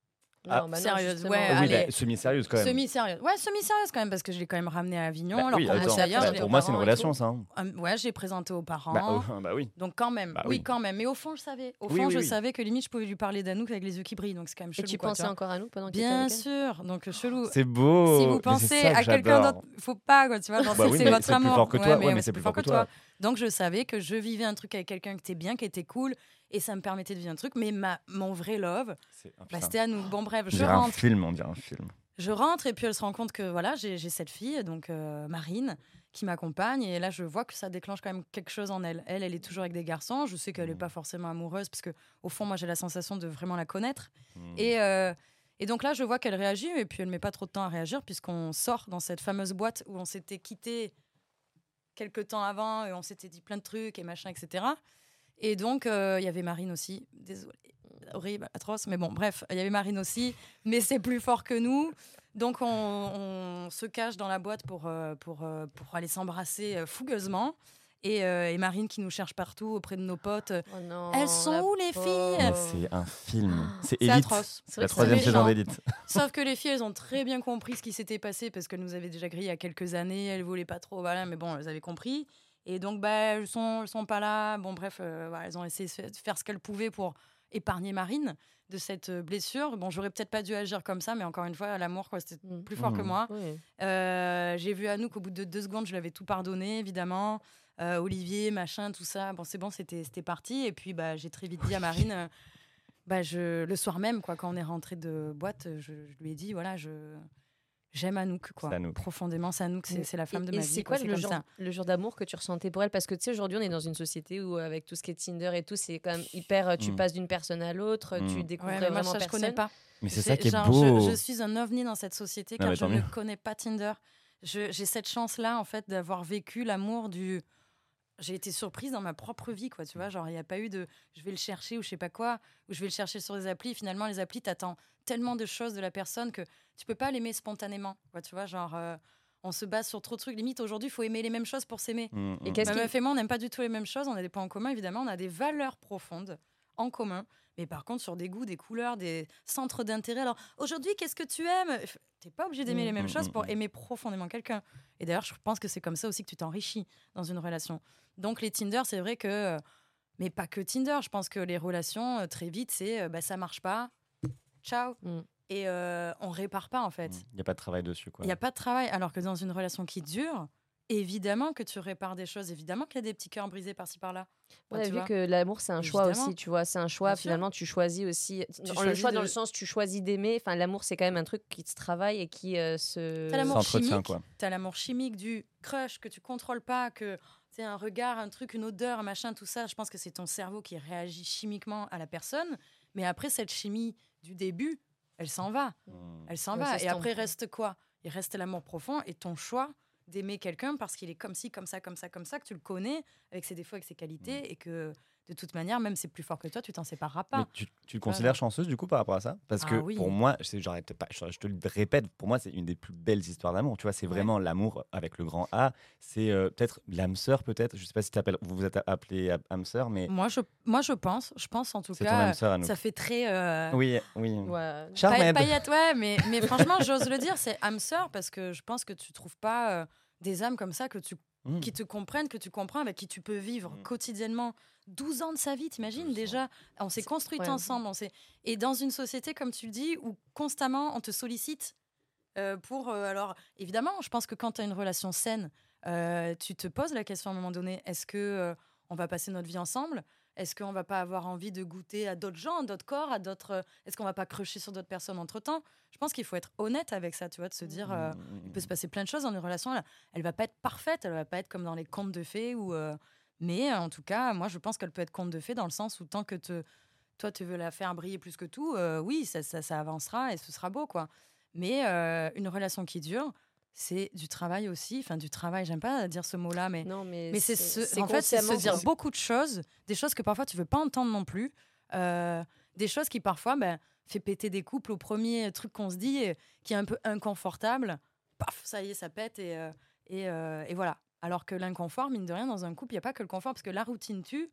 E: Ah,
G: Non, bah non,
F: sérieuse,
G: justement.
F: ouais,
E: Ah oui,
F: allez.
E: bah, semi-sérieuse quand même.
F: Semi-sérieuse. Ouais, semi-sérieuse quand même, parce que je l'ai quand même ramené à Avignon.
E: Bah
F: leur
E: oui,
F: proposé
E: attends,
F: ailleurs,
E: bah,
F: je l'ai-
E: pour
G: aux
E: moi, c'est une
G: parents et
E: relation,
G: tout.
E: ça. hein.
F: Hum, ouais, j'ai présenté aux parents.
E: Bah, oh, bah oui.
F: Donc quand même,
E: Bah
F: oui,
E: oui.
F: quand même. Mais au fond, je savais. Au
E: Oui,
F: fond,
E: oui,
F: je
E: oui.
F: savais que limite, je pouvais lui parler d'Anouk avec les yeux qui brillent. Donc c'est quand même
G: Et
F: chelou.
G: tu
F: quoi,
G: pensais
F: vois.
G: encore à nous pendant que tu étais
F: Bien
G: avec elle
F: sûr. Donc chelou.
E: C'est beau.
F: Si vous
E: Mais c'est
F: pensez
E: ça que
F: à quelqu'un
E: j'adore.
F: d'autre, faut pas, quoi, tu vois. Genre,
E: Bah
F: si
E: oui,
F: c'est
E: mais
F: votre
E: c'est plus
F: amour.
E: fort que toi. Ouais, mais c'est plus fort que toi.
F: Donc je savais que je vivais un truc avec quelqu'un qui était bien, qui était cool. Et ça me permettait de vivre un truc. Mais ma, mon vrai love,
E: C'est- ah,
F: bah,
E: putain.
F: c'était Anouk. Bon, bref,
E: On
F: je
E: dirait un
F: rentre.
E: film, on dirait un film.
F: Je rentre et puis elle se rend compte que voilà, j'ai j'ai cette fille, donc euh, Marine, qui m'accompagne. Et là, je vois que ça déclenche quand même quelque chose en elle. Elle, elle est toujours avec des garçons. Je sais qu'elle n'est
E: Mm.
F: pas forcément amoureuse, parce que au fond, moi, j'ai la sensation de vraiment la connaître.
E: Mm.
F: Et, euh, et donc là, je vois qu'elle réagit. Et puis, elle met pas trop de temps à réagir, puisqu'on sort dans cette fameuse boîte où on s'était quitté quelques temps avant. Et on s'était dit plein de trucs et machin, et cetera. Et donc, euh, il y avait Marine aussi. Désolée. Horrible, atroce, mais bon, bref, il y avait Marine aussi, mais c'est plus fort que nous. Donc, on, on se cache dans la boîte pour, euh, pour, euh, pour aller s'embrasser euh, fougueusement. Et, euh, et Marine qui nous cherche partout auprès de nos potes.
G: Oh non,
F: Elles sont
G: la
F: où, les
G: pauvre.
F: filles
E: Mais c'est un film. C'est
F: C'est
E: Élite.
F: atroce.
E: C'est
G: vrai
E: la
G: que c'est
E: troisième
F: méchant.
E: saison d'Élite.
F: Sauf que les filles, elles ont très bien compris ce qui s'était passé parce qu'elles nous avaient déjà grillé il y a quelques années. Elles voulaient pas trop, voilà, mais bon, elles avaient compris. Et donc, bah, elles sont, elles sont pas là. Bon, bref, euh, voilà, elles ont essayé de faire ce qu'elles pouvaient pour épargner Marine de cette euh, blessure. Bon, j'aurais peut-être pas dû agir comme ça, mais encore une fois, l'amour, quoi, c'était
G: Mm.
F: plus fort que
E: Mm.
F: moi.
G: Oui.
F: Euh, j'ai vu Anouk au bout de deux secondes, je lui avais tout pardonné, évidemment. Euh, Olivier, machin, tout ça. Bon, c'est bon, c'était, c'était parti. Et puis, bah, j'ai très vite dit à Marine, euh, bah, je, le soir même, quoi, quand on est rentré de boîte, je, je lui ai dit, voilà, je, j'aime Anouk, quoi.
E: C'est Anouk.
F: Profondément, c'est Anouk, c'est, c'est la femme
G: Et-
F: de
G: et
F: ma
G: c'est
F: vie.
G: quoi
F: c'est
G: le
F: comme
G: genre,
F: ça.
G: le genre d'amour que tu ressentais pour elle? Parce que tu sais, aujourd'hui, on est dans une société où, avec tout ce qui est Tinder et tout, c'est quand même hyper. euh, Tu
E: Mm.
G: passes d'une personne à l'autre,
E: Mm.
G: tu découvres
F: Ouais, mais moi,
G: vraiment
F: ça, je
G: personne.
F: connais pas.
E: Mais c'est
F: J'ai-
E: ça qui est
F: genre,
E: beau.
F: Je, je suis un ovni dans cette société
E: Ah,
F: car
E: mais
F: je
E: tant
F: ne
E: mieux.
F: connais pas Tinder. Je- j'ai cette chance-là, en fait, d'avoir vécu l'amour du. J'ai été surprise dans ma propre vie, quoi. Tu vois, genre, il n'y a pas eu de je vais le chercher ou je sais pas quoi, ou je vais le chercher sur les applis. Finalement, les applis, t'attends tellement de choses de la personne que tu peux pas l'aimer spontanément, quoi. Tu vois, genre, euh, on se base sur trop de trucs. Limite, aujourd'hui, il faut aimer les mêmes choses pour s'aimer.
E: Mm,
G: Et
E: mm.
G: qu'est-ce
F: Ma
G: qui-
F: meuf et moi, on n'aime pas du tout les mêmes choses. On a des points en commun, évidemment. On a des valeurs profondes en commun. Mais par contre, sur des goûts, des couleurs, des centres d'intérêt. Alors, aujourd'hui, qu'est-ce que tu aimes? T'es pas obligé d'aimer
G: Mm.
F: les mêmes
E: Mm,
F: choses
E: mm,
F: pour
E: mm.
F: aimer profondément quelqu'un. Et d'ailleurs, je pense que c'est comme ça aussi que tu t'enrichis dans une relation. Donc, les Tinder, c'est vrai que. euh, Mais pas que Tinder. Je pense que les relations, euh, très vite, c'est euh, bah, ça marche pas. Ciao.
G: Mm.
F: Et euh, on répare pas, en fait.
E: Il n'y a pas de travail dessus.
F: Il n'y a pas de travail. Alors que dans une relation qui dure, évidemment que tu répares des choses. Évidemment qu'il y a des petits cœurs brisés par-ci par-là.
G: On
F: Enfin,
G: a
F: tu
G: vu
F: vois.
G: que l'amour, c'est un choix
F: Évidemment.
G: aussi, tu vois. C'est un choix,
F: Bien sûr.
G: finalement, tu choisis aussi.
F: Tu
G: dans le
F: choisis
G: choix, dans
F: de-
G: le sens, tu choisis d'aimer. Enfin, l'amour, c'est quand même un truc qui se travaille et qui euh, se.
F: T'as l'amour
E: s'entretient,
F: chimique,
E: quoi.
F: t'as l'amour chimique du crush que tu contrôles pas, que c'est un regard, un truc, une odeur, un machin, tout ça. Je pense que c'est ton cerveau qui réagit chimiquement à la personne. Mais après, cette chimie du début, elle s'en va.
E: Mm.
F: Elle s'en
G: Ouais,
F: va.
G: ça
F: Et
G: s'estompe.
F: après, il reste quoi? Il reste l'amour profond et ton choix d'aimer quelqu'un parce qu'il est comme ci, comme ça, comme ça, comme ça, que tu le connais, avec ses défauts, avec ses qualités, et que de toute manière, même si c'est plus fort que toi, tu t'en sépareras pas.
E: Mais tu, tu te considères
F: Voilà.
E: chanceuse du coup par rapport à ça? Parce
F: Ah
E: que
F: oui.
E: pour moi, je, sais, j'arrête pas, je, je te le répète, pour moi c'est une des plus belles histoires d'amour. Tu vois, c'est
F: Ouais.
E: vraiment l'amour avec le grand A. C'est euh, peut-être l'âme sœur, peut-être. Je sais pas si t'appelles- vous vous êtes appelé âme- âme sœur, mais
F: Moi, je, moi, je pense, je pense en tout
E: c'est ton
F: cas,
E: âme sœur à nous.
F: ça fait très. euh,
E: Oui, oui.
G: Ouais.
E: Charmed.
F: Paille- Paillette, ouais, mais, mais franchement, j'ose le dire, c'est âme sœur parce que je pense que tu trouves pas euh, des âmes comme ça que tu,
E: Mm.
F: qui te comprennent, que tu comprends, avec qui tu peux vivre
E: Mm.
F: quotidiennement douze ans de sa vie, t'imagines
E: douze ans.
F: déjà. On s'est
G: C'est
F: construit
G: incroyable.
F: ensemble, on s'est... et dans une société, comme tu le dis, où constamment on te sollicite euh, pour. euh, alors, évidemment, je pense que quand tu as une relation saine, euh, tu te poses la question à un moment donné, est-ce que euh, on va passer notre vie ensemble? Est-ce qu'on va pas avoir envie de goûter à d'autres gens, à d'autres corps, à d'autres... euh, Est-ce qu'on va pas crusher sur d'autres personnes entre-temps? Je pense qu'il faut être honnête avec ça, tu vois, de se dire, euh,
E: Mm.
F: il peut se passer plein de choses dans une relation. Elle, elle va pas être parfaite, elle va pas être comme dans les contes de fées, ou, euh, mais euh, en tout cas, moi, je pense qu'elle peut être conte de fées dans le sens où tant que te, toi, tu veux la faire briller plus que tout, euh, oui, ça, ça, ça avancera et ce sera beau, quoi. Mais euh, une relation qui dure, c'est du travail aussi. Enfin, du travail, j'aime pas dire ce mot-là, mais...
G: Non, mais,
F: Mais c'est, ce- en fait, c'est se
G: consciemment,
F: dire
G: c'est-
F: beaucoup de choses, des choses que parfois tu veux pas entendre non plus, euh, des choses qui parfois ben, fait péter des couples au premier truc qu'on se dit, euh, qui est un peu inconfortable. Paf, ça y est, ça pète et, euh, et, euh, et voilà. Alors que l'inconfort, mine de rien, dans un couple, il n'y a pas que le confort, parce que la routine tue.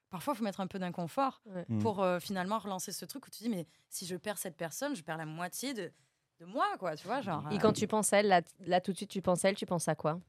F: parfois, il faut mettre un peu d'inconfort
G: Ouais.
E: Mm.
F: pour euh, finalement relancer ce truc où tu dis, mais si je perds cette personne, je perds la moitié de, de moi, quoi, tu vois, genre...
G: Et
F: euh,
G: quand tu penses à elle, là, là tout de suite, tu penses à elle, tu penses à quoi?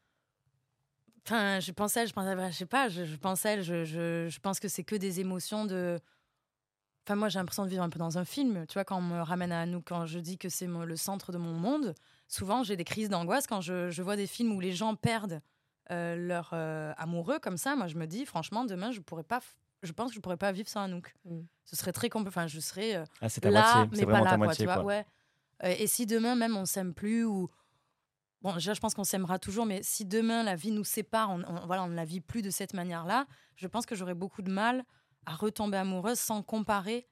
F: Enfin, je pense à elle, je pense à... Je sais pas, je, je pense à elle, je, je, je pense que c'est que des émotions de... Enfin, moi, j'ai l'impression de vivre un peu dans un film. Tu vois, quand on me ramène à Anouk, quand je dis que c'est mon- le centre de mon monde, souvent, j'ai des crises d'angoisse quand je, je vois des films où les gens perdent euh, leur euh, amoureux comme ça. Moi, je me dis, franchement, demain, je pourrais pas... f- Je pense que je pourrais pas vivre sans Anouk.
G: Mm.
F: Ce serait très compliqué. Enfin, je serais euh,
E: Ah, c'est ta
F: là,
E: moitié.
F: mais
E: C'est
F: pas
E: vraiment
F: là,
E: ta
F: quoi,
E: moitié.
F: tu vois.
E: quoi.
F: Ouais. Euh, et si demain, même, on s'aime plus ou... Bon, déjà, je pense qu'on s'aimera toujours, mais si demain, la vie nous sépare, on, on- voilà, on ne la vit plus de cette manière-là, je pense que j'aurais beaucoup de mal à retomber amoureuse sans comparer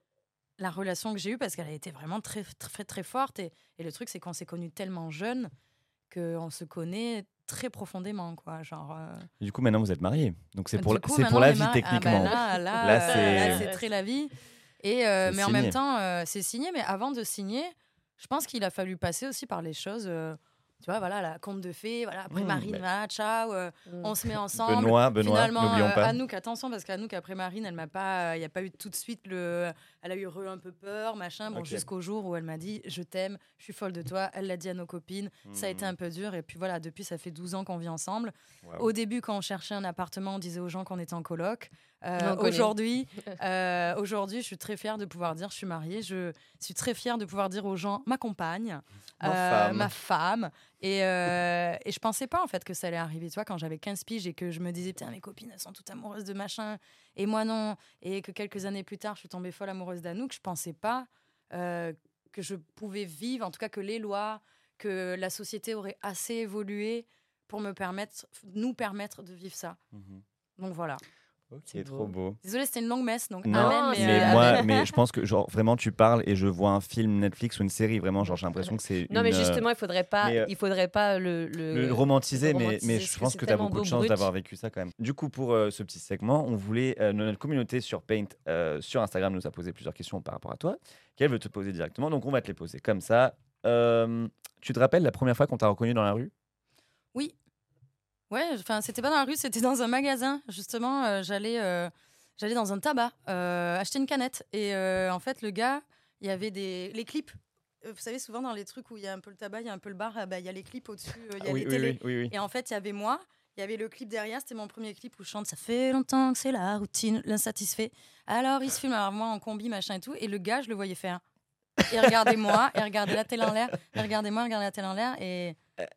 F: la relation que j'ai eue, parce qu'elle a été vraiment très, très, très forte. Et, et le truc, c'est qu'on s'est connus tellement jeunes qu'on se connaît très profondément, quoi. Genre, euh,
E: Et Du coup, maintenant, vous êtes mariés. Donc, c'est
F: du
E: pour,
F: coup,
E: c'est pour
F: maintenant,
E: la
F: on est
E: vie,
F: mar- Ah,
E: techniquement.
F: bah là, là,
E: Là,
F: euh,
E: c'est-
F: là, c'est très la vie. Et, euh,
E: C'est
F: mais en
E: signé.
F: même temps, euh, c'est signé. Mais avant de signer, je pense qu'il a fallu passer aussi par les choses. euh, tu vois, voilà, la conte de fées. Voilà, après
E: Mmh,
F: Marine,
E: bah.
F: voilà, ciao. euh,
G: Mm.
F: on se met ensemble.
E: Benoît, Benoît,
F: Finalement,
E: n'oublions
F: euh,
E: pas.
F: Anouk, attention, parce qu'Anouk, après Marine, elle m'a pas, il n'y a pas eu tout de suite le. Elle a eu re un peu peur, machin. Bon,
E: Ok.
F: jusqu'au jour où elle m'a dit, je t'aime, je suis folle de toi. Elle l'a dit à nos copines. Ça a été
E: Mmh.
F: un peu dur. Et puis voilà, depuis, ça fait douze ans qu'on vit ensemble.
E: Waouh.
F: Au début, quand on cherchait un appartement, on disait aux gens qu'on était en coloc. Euh,
G: On connaît.
F: aujourd'hui, euh, aujourd'hui, je suis très fière de pouvoir dire je suis mariée. Je suis très fière de pouvoir dire aux gens ma compagne,
E: Ma
F: euh,
E: femme.
F: ma femme. Et, euh, et je pensais pas en fait que ça allait arriver. Tu vois, quand j'avais quinze piges et que je me disais putain, mes copines elles sont toutes amoureuses de machin et moi non. Et que quelques années plus tard, je suis tombée folle amoureuse d'Anouk. Je pensais pas euh, que je pouvais vivre, en tout cas que les lois, que la société aurait assez évolué pour me permettre, nous permettre de vivre ça.
E: Mhm.
F: Donc voilà.
E: Ok,
G: C'est
E: trop beau.
F: Désolée, c'était une longue messe, donc
E: Non,
F: amen. Mais,
E: mais
F: euh,
E: moi, mais je pense que genre vraiment tu parles et je vois un film Netflix ou une série vraiment genre j'ai l'impression que c'est
G: Non,
E: une,
G: mais
E: euh,
G: justement, il faudrait pas,
E: mais, euh,
G: il faudrait pas le, le,
E: le romantiser,
G: le
E: mais,
G: romantiser,
E: mais
G: parce
E: je
G: que
E: pense
G: c'est
E: que tu as
G: tellement
E: beaucoup de
G: beau
E: chance
G: brut.
E: d'avoir vécu ça quand même. Du coup, pour euh, ce petit segment, on voulait, euh, notre communauté sur Paint, euh, sur Instagram, nous a posé plusieurs questions par rapport à toi, qu'elle veut te poser directement, donc on va te les poser comme ça. Euh, tu te rappelles la première fois qu'on t'a reconnu dans la rue?
F: Oui. Ouais, enfin, c'était pas dans la rue, c'était dans un magasin. Justement, euh, j'allais, euh, j'allais dans un tabac euh, acheter une canette. Et euh, en fait, le gars, il y avait des les clips. Euh, Vous savez, souvent dans les trucs où il y a un peu le tabac, il y a un peu le bar, ah bah, il y a les clips au-dessus, euh, il y a
E: Ah oui,
F: les
E: oui,
F: télés.
E: oui, oui, oui.
F: Et en fait, il y avait moi, il y avait le clip derrière, c'était mon premier clip où je chante « Ça fait longtemps que c'est la routine, l'insatisfait ». Alors, il se filme, alors moi en combi, machin et tout, et le gars, je le voyais faire. Il regardait moi, il regardait la télé en l'air, il regardait moi, il regardait la télé en l'air, et...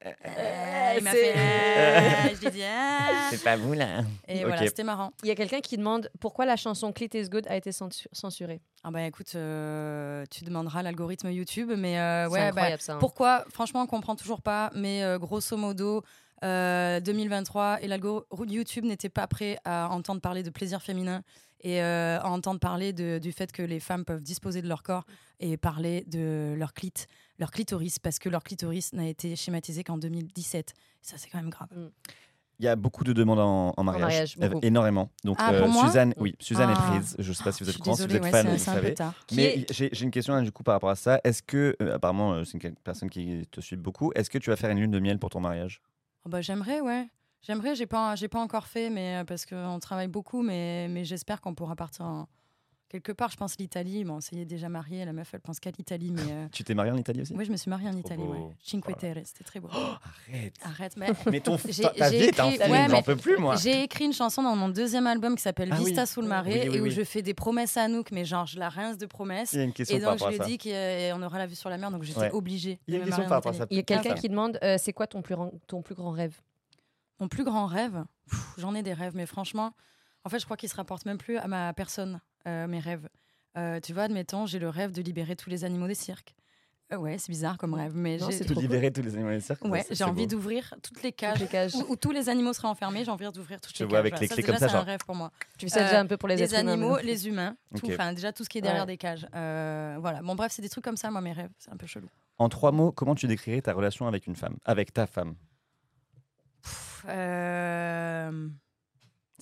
F: Euh, il m'a
G: c'est-
F: fait... euh, je lui ai dit... ah.
E: C'est pas vous là.
F: Et
E: Ok.
F: voilà, c'était marrant.
G: Il y a quelqu'un qui demande pourquoi la chanson Clit is Good a été censu- censurée.
F: Ah bah écoute, euh, tu demanderas l'algorithme YouTube, mais euh,
G: C'est
F: ouais, bah,
G: incroyable ça. hein.
F: pourquoi? Franchement, on comprend toujours pas, mais euh, grosso modo, euh, deux mille vingt-trois et l'algorithme YouTube n'était pas prêt à entendre parler de plaisir féminin et euh, à entendre parler de- du fait que les femmes peuvent disposer de leur corps et parler de leur clit, leur clitoris, parce que leur clitoris n'a été schématisé qu'en deux mille dix-sept. Ça, c'est quand même grave.
E: Il y a beaucoup de demandes en, en mariage,
G: mariage,
E: Euh,
G: beaucoup.
E: énormément. Donc
F: Ah, pour moi
E: Suzanne, oui, Suzanne
F: Ah.
E: est prise. Je sais pas si vous
F: Je
E: êtes
F: suis
E: au courant, si vous
F: désolée,
E: êtes
F: ouais,
E: fan,
F: c'est-
E: vous
F: c'est un peu
E: savez.
F: tard.
G: Qui
E: Mais
G: est-
E: j'ai j'ai une question là, du coup par rapport à ça. Est-ce que, euh, apparemment, euh, c'est une quel- personne qui te suit beaucoup, est-ce que tu vas faire une lune de miel pour ton mariage?
F: Oh bah, j'aimerais, ouais. J'aimerais, j'ai pas, j'ai pas encore fait, mais euh, parce qu'on travaille beaucoup, mais, mais j'espère qu'on pourra partir en- quelque part. Je pense l'Italie. Bon, ça y est, déjà mariée, la meuf, elle pense qu'à l'Italie, mais euh,
E: Tu t'es mariée en Italie aussi?
F: oui, je me suis mariée en
E: Trop
F: Italie,
E: beau.
F: ouais. Cinque
E: Voilà.
F: Terre, c'était très beau.
E: Arrête.
F: Arrête, mais
E: Mais ton,
F: J'ai-
E: ta, ta
F: j'ai
E: vie est un
F: écrit-
E: film,
F: ouais,
E: j'en
F: mais
E: peux plus moi.
F: j'ai écrit une chanson dans mon deuxième album qui s'appelle
E: Ah oui.
F: Vista sous le marais
E: Oui, oui,
F: et où
E: oui.
F: je fais des promesses à Anouk, mais genre je la rince de promesses.
E: Il y a une question
F: Et
E: par
F: donc je
E: rapport à
F: lui
E: ça.
F: ai dit qu'on aura la vue sur la mer, donc j'étais
E: Ouais.
F: obligée.
E: Il y a
F: de
E: une
F: me
E: question
F: marier
E: par
F: en
E: rapport à ça.
F: Italie.
G: Il y a quelqu'un
F: Ah,
G: qui demande euh, c'est quoi ton plus, grand- ton plus grand rêve?
F: Mon plus grand rêve, pff, j'en ai des rêves, mais franchement, en fait, je crois qu'ils se rapportent même plus à ma personne, euh, mes rêves. Euh, tu vois, admettons, j'ai le rêve de libérer tous les animaux des cirques. Euh, ouais, c'est bizarre comme rêve, mais
G: Non,
F: j'ai...
G: c'est
E: De
G: trop cool.
E: libérer tous les animaux des cirques.
F: Ouais,
E: c'est-
F: j'ai
E: c'est
F: envie
E: beau.
F: d'ouvrir toutes les cages,
G: les cages.
F: Où, où tous les animaux seraient enfermés. J'ai envie d'ouvrir toutes
E: Je
F: les
E: vois
F: cages.
E: avec les
F: Voilà.
E: clés
F: Ça,
E: comme
F: déjà,
E: ça,
F: c'est un
E: genre.
F: rêve pour moi.
G: Tu fais ça
F: Euh,
G: déjà un peu pour les,
F: Les
G: êtres humains,
F: animaux,
G: maintenant.
F: les humains, tout,
E: Ok.
F: enfin déjà tout ce qui est derrière
G: Ouais.
F: des cages. Euh, voilà. Bon bref, c'est des trucs comme ça, moi mes rêves, c'est un peu chelou.
E: En trois mots, comment tu décrirais ta relation avec une femme, avec ta femme?
F: Pff, euh,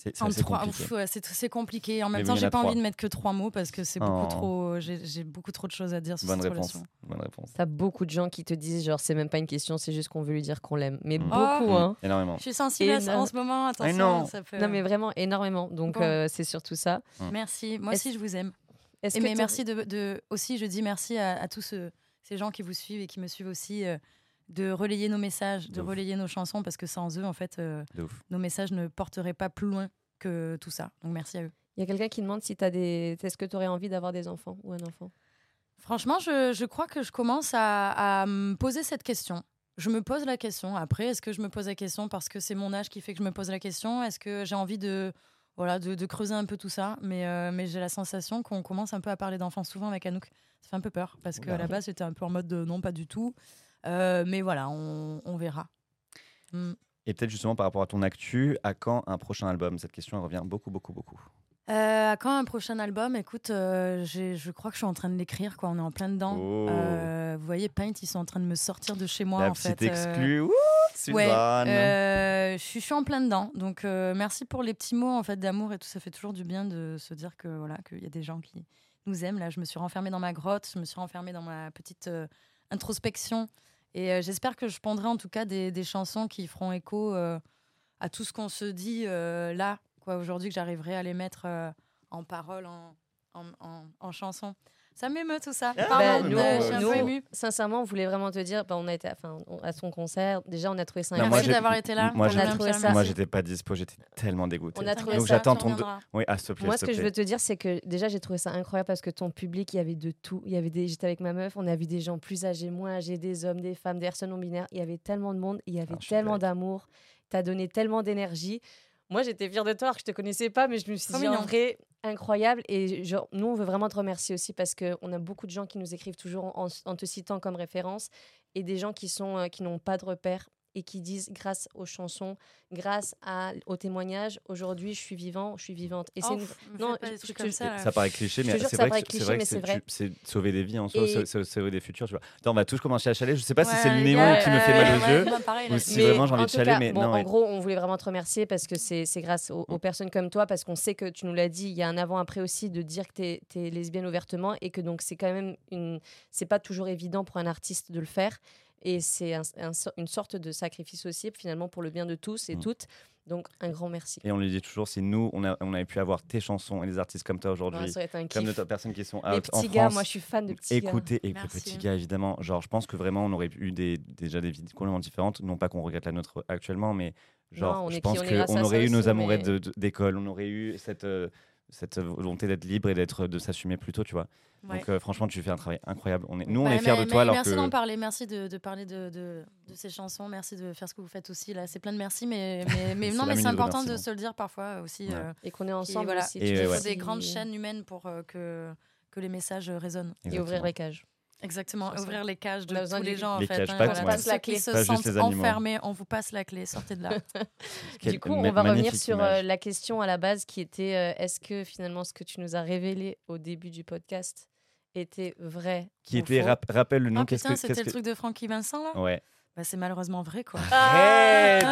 E: C'est, c'est
F: En
E: assez
F: trois,
E: compliqué.
F: ouf, ouais, c'est, c'est compliqué. En même
E: Mais
F: temps,
E: oui, il y en
F: j'ai
E: a
F: pas
E: trois.
F: envie de mettre que trois mots parce que c'est beaucoup
E: Oh.
F: trop. J'ai, j'ai beaucoup trop de choses à dire sur
E: Bonne
F: cette
E: réponse.
F: relation.
E: Bonne réponse.
G: T'as beaucoup de gens qui te disent genre c'est même pas une question, c'est juste qu'on veut lui dire qu'on l'aime. Mais
E: Mm.
G: beaucoup,
F: Oh.
G: hein.
E: Mm. Énormément.
F: Je suis sensible à ça
G: Énorme.
F: en ce moment. Attention,
E: non.
F: ça peut.
G: Non mais vraiment énormément. Donc
F: Bon.
G: euh, c'est surtout ça.
F: Merci. Moi
G: Est-ce-
F: aussi, je vous aime.
G: Est-ce
F: Et
G: que
F: mais
G: t'aurais-
F: merci de, de aussi. Je dis merci à, à tous ceux- ces gens qui vous suivent et qui me suivent aussi. euh, de relayer nos messages, de
E: De ouf.
F: relayer nos chansons parce que sans eux, en fait, euh,
E: De ouf.
F: nos messages ne porteraient pas plus loin que tout ça. Donc merci à eux.
G: Il y a quelqu'un qui demande si t'as des. Est-ce que tu aurais envie d'avoir des enfants ou un enfant?
F: Franchement, je, je crois que je commence à, à me poser cette question. Je me pose la question. Après, est-ce que je me pose la question parce que c'est mon âge qui fait que je me pose la question? Est-ce que j'ai envie de, voilà, de, de creuser un peu tout ça? Mais, euh, mais j'ai la sensation qu'on commence un peu à parler d'enfants souvent avec Anouk. Ça fait un peu peur parce qu'à la base, j'étais un peu en mode de non, pas du tout. Euh, mais voilà, on, on verra. Mm.
E: Et peut-être justement par rapport à ton actu, à quand un prochain album? Cette question elle revient beaucoup, beaucoup, beaucoup.
F: Euh, à quand un prochain album? Écoute, euh, j'ai- je crois que je suis en train de l'écrire. Quoi. On est en plein dedans.
E: Oh.
F: Euh, vous voyez, Paint, ils sont en train de me sortir de chez moi.
E: La
F: en
E: petite
F: fait. Euh,
E: exclue. Ouh, Suzanne.
F: Ouais, euh, je suis- je suis en plein dedans. Donc, euh, merci pour les petits mots en fait d'amour et tout. Ça fait toujours du bien de se dire que voilà, qu'il y a des gens qui nous aiment. Là, je me suis renfermée dans ma grotte. Je me suis renfermée dans ma petite euh, introspection. Et euh, j'espère que je pondrai en tout cas des, des chansons qui feront écho euh, à tout ce qu'on se dit euh, là, quoi, aujourd'hui, que j'arriverai à les mettre euh, en paroles, en, en, en, en chansons. Ça m'émeut tout ça.
E: Ah,
F: Pardon,
G: Bah,
E: mais
G: nous,
E: non,
F: euh,
E: euh,
F: je suis un
G: nous,
F: peu émue.
G: sincèrement, on voulait vraiment te dire, bah, on a été enfin, on- à son concert. Déjà, on a trouvé ça
E: Non,
F: Merci
E: moi,
G: incroyable.
E: j'ai-
F: d'avoir été là.
E: moi,
F: pour
E: j'ai-
G: on a
F: bien
G: trouvé
F: faire
G: ça-
E: Moi,
F: merci.
E: j'étais pas dispo, j'étais tellement dégoûté.
G: On a trouvé
E: Donc
G: ça-
E: j'attends
F: tu
E: ton.
F: reviendras.
E: Oui, ah, s'il te plaît.
G: Moi,
E: s'il
G: ce
E: te
G: que je
E: plaît.
G: veux te dire, c'est que déjà, j'ai trouvé ça incroyable parce que ton public, il y avait de tout. Il y avait des, j'étais avec ma meuf, on a vu des gens plus âgés, moins âgés, des hommes, des femmes, des personnes non binaires. Il y avait tellement de monde, il y avait
E: Ah, je suis
G: tellement
E: blague.
G: d'amour. T'as donné tellement d'énergie. Moi, j'étais fière de toi, alors que je te connaissais pas, mais je me suis
F: Trop
G: dit en
F: mignon.
G: vrai, incroyable. Et genre, nous, on veut vraiment te remercier aussi parce qu'on a beaucoup de gens qui nous écrivent toujours en, en te citant comme référence et des gens qui sont euh, qui n'ont pas de repères et qui disent grâce aux chansons, grâce à, aux témoignages, aujourd'hui, je suis vivant, je suis vivante. Et
F: Oh,
G: c'est une-
F: f- me
G: non,
F: faites pas des
G: je-
F: trucs
G: je-
F: comme ça, là.
E: Ça paraît cliché,
G: Je
E: mais
G: te jure
E: c'est
G: que ça
E: vrai
G: paraît
E: que c'est
G: cliché,
E: vrai
G: mais
E: que
G: c'est
E: c'est
G: vrai.
E: tu- c'est sauver des vies en soi,
G: Et-
E: c'est- c'est sauver des futurs, tu vois. Attends, on va tous commencer à chialer. Je sais pas si
F: Ouais,
E: c'est le
F: les
E: néon
F: gars,
E: qui me fait
F: ouais,
E: mal aux
F: ouais,
E: yeux
F: moi, pareil, là,
E: ou
F: c'est-
E: si vraiment j'ai
G: en
E: envie de
G: tout
E: chialer,
G: cas,
E: mais
G: bon,
E: non.
G: en
E: ouais.
G: gros, on voulait vraiment te remercier parce que c'est c'est grâce aux, aux
E: Mm.
G: personnes comme toi, parce qu'on sait que tu nous l'as dit, il y a un avant-après aussi de dire que tu es lesbienne ouvertement et que donc c'est quand même une. C'est pas toujours évident pour un artiste de le faire. Et c'est un- un so- une sorte de sacrifice aussi, finalement, pour le bien de tous et
E: Mm.
G: toutes. Donc, un grand merci.
E: Et on lui dit toujours, si nous, on, a, on avait pu avoir tes chansons et des artistes comme toi
G: Ouais,
E: aujourd'hui,
G: ça aurait été un
E: comme de
G: kiff.
E: tas de personnes qui sont
G: Les
E: out en
G: petits gars,
E: France,
G: moi je suis fan de petits gars.
E: écoutez, et le
F: Merci.
E: petit gars, évidemment. Genre, je pense que vraiment, on aurait eu des, déjà des vies complètement différentes. Non pas qu'on regrette la nôtre actuellement, mais genre,
G: Non, on
E: je
G: est
E: pense
G: qui on est grâce
E: qu'on
G: à ça
E: aurait eu nos
G: aussi,
E: amourettes
G: mais-
E: de- de- d'école, on aurait eu cette, euh, cette volonté d'être libre et d'être, de s'assumer plus tôt, tu vois.
F: Ouais.
E: Donc, euh, franchement, tu fais un travail incroyable. On est, nous, on
F: Ouais,
E: est fiers
F: mais-
E: de toi,
F: mais
E: alors
F: merci
E: que.
F: d'en parler, merci de, de parler de, de, de ces chansons, merci de faire ce que vous faites aussi. Là, c'est plein de merci, mais, mais, mais
E: C'est
F: non,
E: la
F: mais c'est
E: minute de
F: important de
E: remerciement.
F: se le dire parfois aussi.
E: Ouais.
F: euh,
G: Et qu'on est
F: et
G: ensemble
F: voilà.
G: aussi.
E: Et
F: Il
E: ouais,
F: faut
E: ouais.
F: des grandes chaînes humaines pour euh, que, que les messages résonnent.
G: Et ouvrir
E: Exactement.
G: les cages.
F: Exactement,
G: C'est ça.
F: ouvrir les cages de
G: On a besoin
F: tous les
G: du-
F: gens. En
E: Les
F: fait,
E: cages,
F: hein,
E: pas-
F: voilà.
G: on
F: Tous
G: passe la
F: ceux qui
G: clé.
F: se
E: Pas juste
F: sentent
E: les animaux.
F: enfermés, on vous passe la clé, sortez de là.
E: Quelle
G: Du coup, on
E: ma-
G: va revenir
E: magnifique
G: sur
E: image.
G: euh, la question à la base qui était euh, est-ce que finalement ce que tu nous as révélé au début du podcast était vrai
E: Qui
G: ou
E: était,
G: faux
E: rap- rappelle le nom,
F: Ah
E: qu'est-ce
F: putain,
E: que.
F: c'était
E: qu'est-ce
F: le
E: que-
F: truc de Francky Vincent là
E: Ouais.
F: Bah, c'est malheureusement vrai quoi.
E: Arrête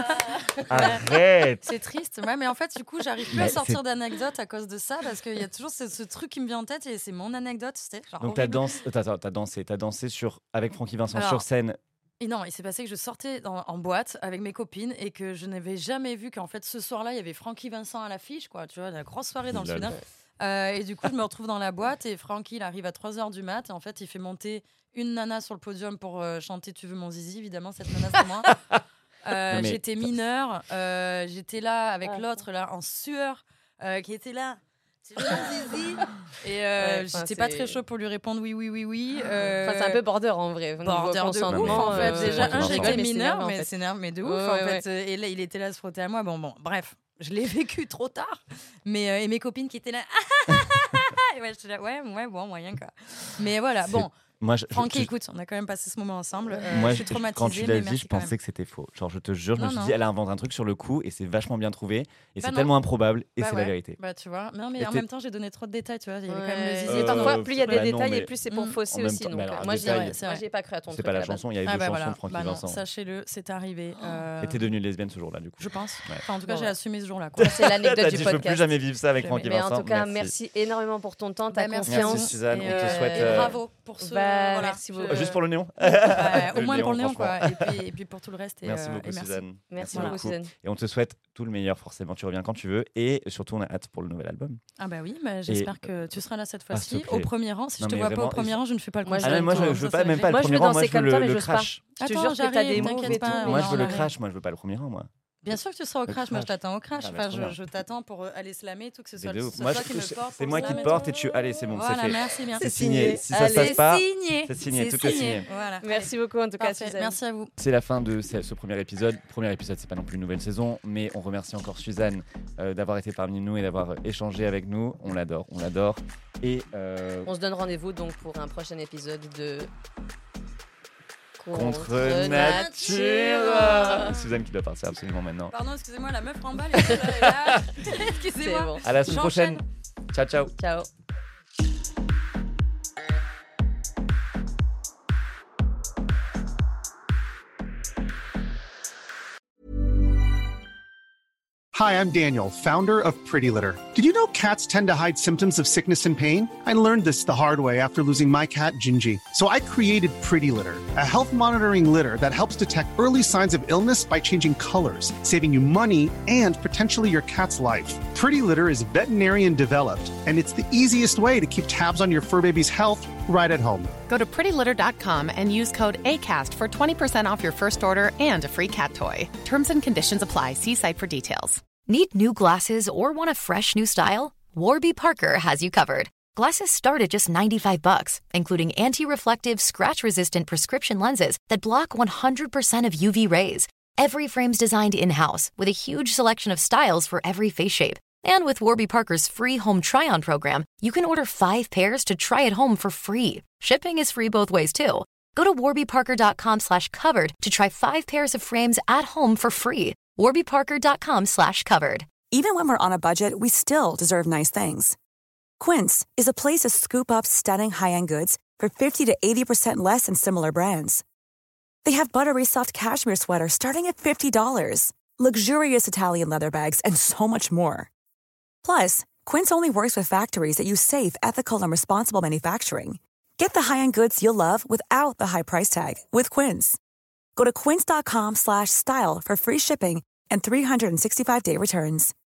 E: Arrête
F: C'est triste, ouais, mais en fait, du coup, j'arrive plus
E: Mais
F: à
E: c'est-
F: sortir d'anecdotes à cause de ça parce qu'il y a toujours ce, ce truc qui me vient en tête et c'est mon anecdote. C'était genre
E: Donc, t'as
F: horrible.
E: dansé, t'as, t'as- t'as dansé, t'as dansé sur, avec Francky Vincent
F: Alors,
E: sur scène.
F: Et non, il s'est passé que je sortais dans- en boîte avec mes copines et que je n'avais jamais vu qu'en fait ce soir-là, il y avait Francky Vincent à l'affiche, quoi. Tu vois, la grosse soirée dans le
E: Lol.
F: Sud. Euh, et du coup, je me retrouve dans la boîte et Francky, il arrive à trois heures du mat. Et en fait, il fait monter une nana sur le podium pour euh, chanter Tu veux mon zizi. Évidemment, cette nana, c'est moi. Euh,
E: Non, mais
F: j'étais
E: t'as-
F: mineure. euh, j'étais là avec
G: Ah,
F: l'autre, là, en sueur, euh, qui était là. Tu veux mon zizi. Et euh,
G: Ouais, enfin,
F: j'étais pas
G: c'est-
F: très chaud pour lui répondre oui, oui, oui, oui. Euh,
G: Enfin, c'est un peu border en vrai. Niveau
F: border de
G: consentement,
F: ouf en fait.
E: euh,
F: Déjà,
E: Francky
F: un,
E: Vincent.
F: j'étais
G: mais c'est
F: mineur,
G: énervant, en
F: mais
G: fait.
F: c'est énervant, mais de ouf
G: Ouais,
F: en
G: ouais,
F: fait. Et là, il était là à se frotter à moi. Bon, bon, bref, je l'ai vécu trop tard. Mais euh, et mes copines qui étaient là, et ouais, j'étais là, ouais, ouais, bon, moyen quoi. Mais voilà,
E: C'est-
F: bon.
E: Moi, je,
F: Francky,
E: je,
F: écoute, on a quand même passé ce moment ensemble. Euh,
E: moi,
F: je suis
E: je-
F: traumatisée.
E: quand tu l'as
F: mais
E: dit,
F: merci
E: je
F: quand
E: pensais
F: même.
E: que c'était faux. Genre, je te jure, je
F: Non,
E: me suis
F: non.
E: dit, elle a inventé un truc sur le coup et c'est vachement bien trouvé et
F: Bah
E: c'est
F: non.
E: tellement improbable et
F: Bah
E: c'est
F: ouais.
E: la vérité.
F: Bah tu vois, non mais
E: Et
F: en
E: t'es-
F: même temps j'ai donné trop de détails, tu vois. Il y avait quand même le
G: Ouais.
F: zizi.
G: Et
E: Euh,
G: parfois, plus il y a des
E: bah non,
G: détails,
E: mais-
G: et plus c'est pour
F: Mm.
G: fausser
E: En même
G: aussi.
E: temps-
G: Donc,
E: mais
G: euh,
E: alors,
G: moi,
E: un
G: je
E: détail,
G: dirais-
F: c'est
G: moi,
F: vrai.
G: j'ai pas cru à ton
E: C'est
G: truc.
E: pas
G: à
E: la
G: base.
E: chanson, il y a eu
F: Ah
E: deux
F: bah
E: chansons
F: voilà.
E: de Francky
F: Bah non,
E: Vincent.
F: sachez-le, c'est arrivé. euh,
E: Et t'es devenu lesbienne ce jour-là, du coup.
F: Je pense.
E: Ouais.
F: Enfin, en tout cas,
G: Bon,
F: j'ai
G: ouais.
F: assumé ce jour-là. quoi.
G: Ça, c'est l'anecdote
E: T'as
G: du
E: dit, je veux
G: podcast.
E: plus jamais vivre ça avec
F: Jamais.
E: Francky
G: Mais
E: Vincent.
G: en tout cas, merci énormément pour ton temps, ta
F: Bah, merci.
G: confiance.
E: Merci, Suzanne.
F: Et,
E: On te
F: euh,
E: souhaite,
F: et
E: euh,
F: bravo pour ce.
G: Bah,
F: voilà,
G: merci
F: je-
G: beaucoup.
E: Juste pour le néon
F: Ouais, au
E: Le
F: moins
E: néon,
F: pour le néon,
E: franchement.
F: quoi. Et puis, et puis pour tout le reste. Et,
E: Merci
F: euh,
E: beaucoup,
F: et merci.
E: Suzanne.
G: Merci
F: Voilà.
G: beaucoup, Suzanne.
E: Et on te souhaite tout le meilleur, forcément. Tu reviens quand tu veux. Et surtout, on a hâte pour le nouvel album.
F: Ah bah oui, bah, j'espère que tu seras là cette
E: Ah, s'il
F: fois-ci.
E: te plaît.
F: Au premier rang. Si
E: Non,
F: je te
E: mais
F: vois pas
E: vraiment,
F: au premier
E: et-
F: rang, je ne fais pas le
G: Moi,
F: concert.
E: Ah, mais moi, je,
F: Ça,
E: je veux
F: ça,
E: pas, même pas
G: Moi,
E: le
G: je
E: premier
G: veux
E: rang. Moi,
G: danser
E: je veux
G: comme toi,
E: le,
G: mais
E: le
G: j'ose pas.
E: crash.
G: Je te
F: Attends,
G: jure que t'as
F: j'arrive,
G: des moves
F: t'inquiète
G: et
F: pas,
G: tout.
F: on
E: Moi,
F: est
E: je
F: en
E: veux le
F: arrière.
E: crash. Moi, je veux pas le premier rang, moi.
F: Bien sûr que tu seras au
E: Le
F: crash, moi je
E: crash.
F: t'attends au crash.
E: Ah, bah,
F: Enfin,
E: trop
F: je,
E: bien.
F: je t'attends pour euh, aller slammer, tout que ce
E: C'est
F: soit,
E: de
F: ce
E: ouf.
F: soit
E: Moi,
F: toi
E: je-
F: qui me
E: c'est
F: porte.
E: c'est
F: pour
E: moi qui
F: slammer,
E: porte
F: tout.
E: et tu. Allez, c'est bon, c'est
F: Voilà,
E: fait.
F: merci bien.
E: C'est signé. Si ça se
F: Allez,
E: passe pas,
F: signé.
E: c'est signé.
F: C'est
E: Tout est signé.
F: Voilà.
G: Merci beaucoup, en tout cas,
F: Parfait.
G: Suzanne.
F: Merci à vous.
E: C'est la fin de ce, ce premier épisode. Premier épisode, c'est pas non plus une nouvelle saison, mais on remercie encore Suzanne euh, d'avoir été parmi nous et d'avoir euh, échangé avec nous. On l'adore, on l'adore. Et euh,
G: On se donne rendez-vous donc pour un prochain épisode de
E: contre nature. Suzanne qui doit partir absolument maintenant.
F: Pardon, excusez-moi, la meuf en bas, elle est là.
G: C'est
F: Excusez-moi.
G: bon.
E: À la semaine
F: J'enchaîne.
E: prochaine. Ciao, ciao.
G: Ciao.
I: Hi, I'm Daniel, founder of Pretty Litter. Did you know cats tend to hide symptoms of sickness and pain? I learned this the hard way after losing my cat, Gingy. So I created Pretty Litter, a health monitoring litter that helps detect early signs of illness by changing colors, saving you money and potentially your cat's life. Pretty Litter is veterinarian developed, and it's the easiest way to keep tabs on your fur baby's health right at home.
J: Go to pretty litter dot com and use code ACAST for twenty percent off your first order and a free cat toy. Terms and conditions apply. See site for details.
A: Need new glasses or want a fresh new style? Warby Parker has you covered. Glasses start at just ninety-five bucks, including anti-reflective, scratch-resistant prescription lenses that block one hundred percent of U V rays. Every frame's designed in-house with a huge selection of styles for every face shape. And with Warby Parker's free home try-on program, you can order five pairs to try at home for free. Shipping is free both ways, too. Go to warby parker dot com slash covered to try five pairs of frames at home for free. warby parker dot com slash covered.
K: Even when we're on a budget, we still deserve nice things. Quince is a place to scoop up stunning high-end goods for fifty to eighty percent less than similar brands. They have buttery soft cashmere sweaters starting at fifty dollars, luxurious Italian leather bags, and so much more. Plus, Quince only works with factories that use safe, ethical, and responsible manufacturing. Get the high-end goods you'll love without the high price tag with Quince. Go to quince dot com slash style for free shipping and three sixty-five day returns.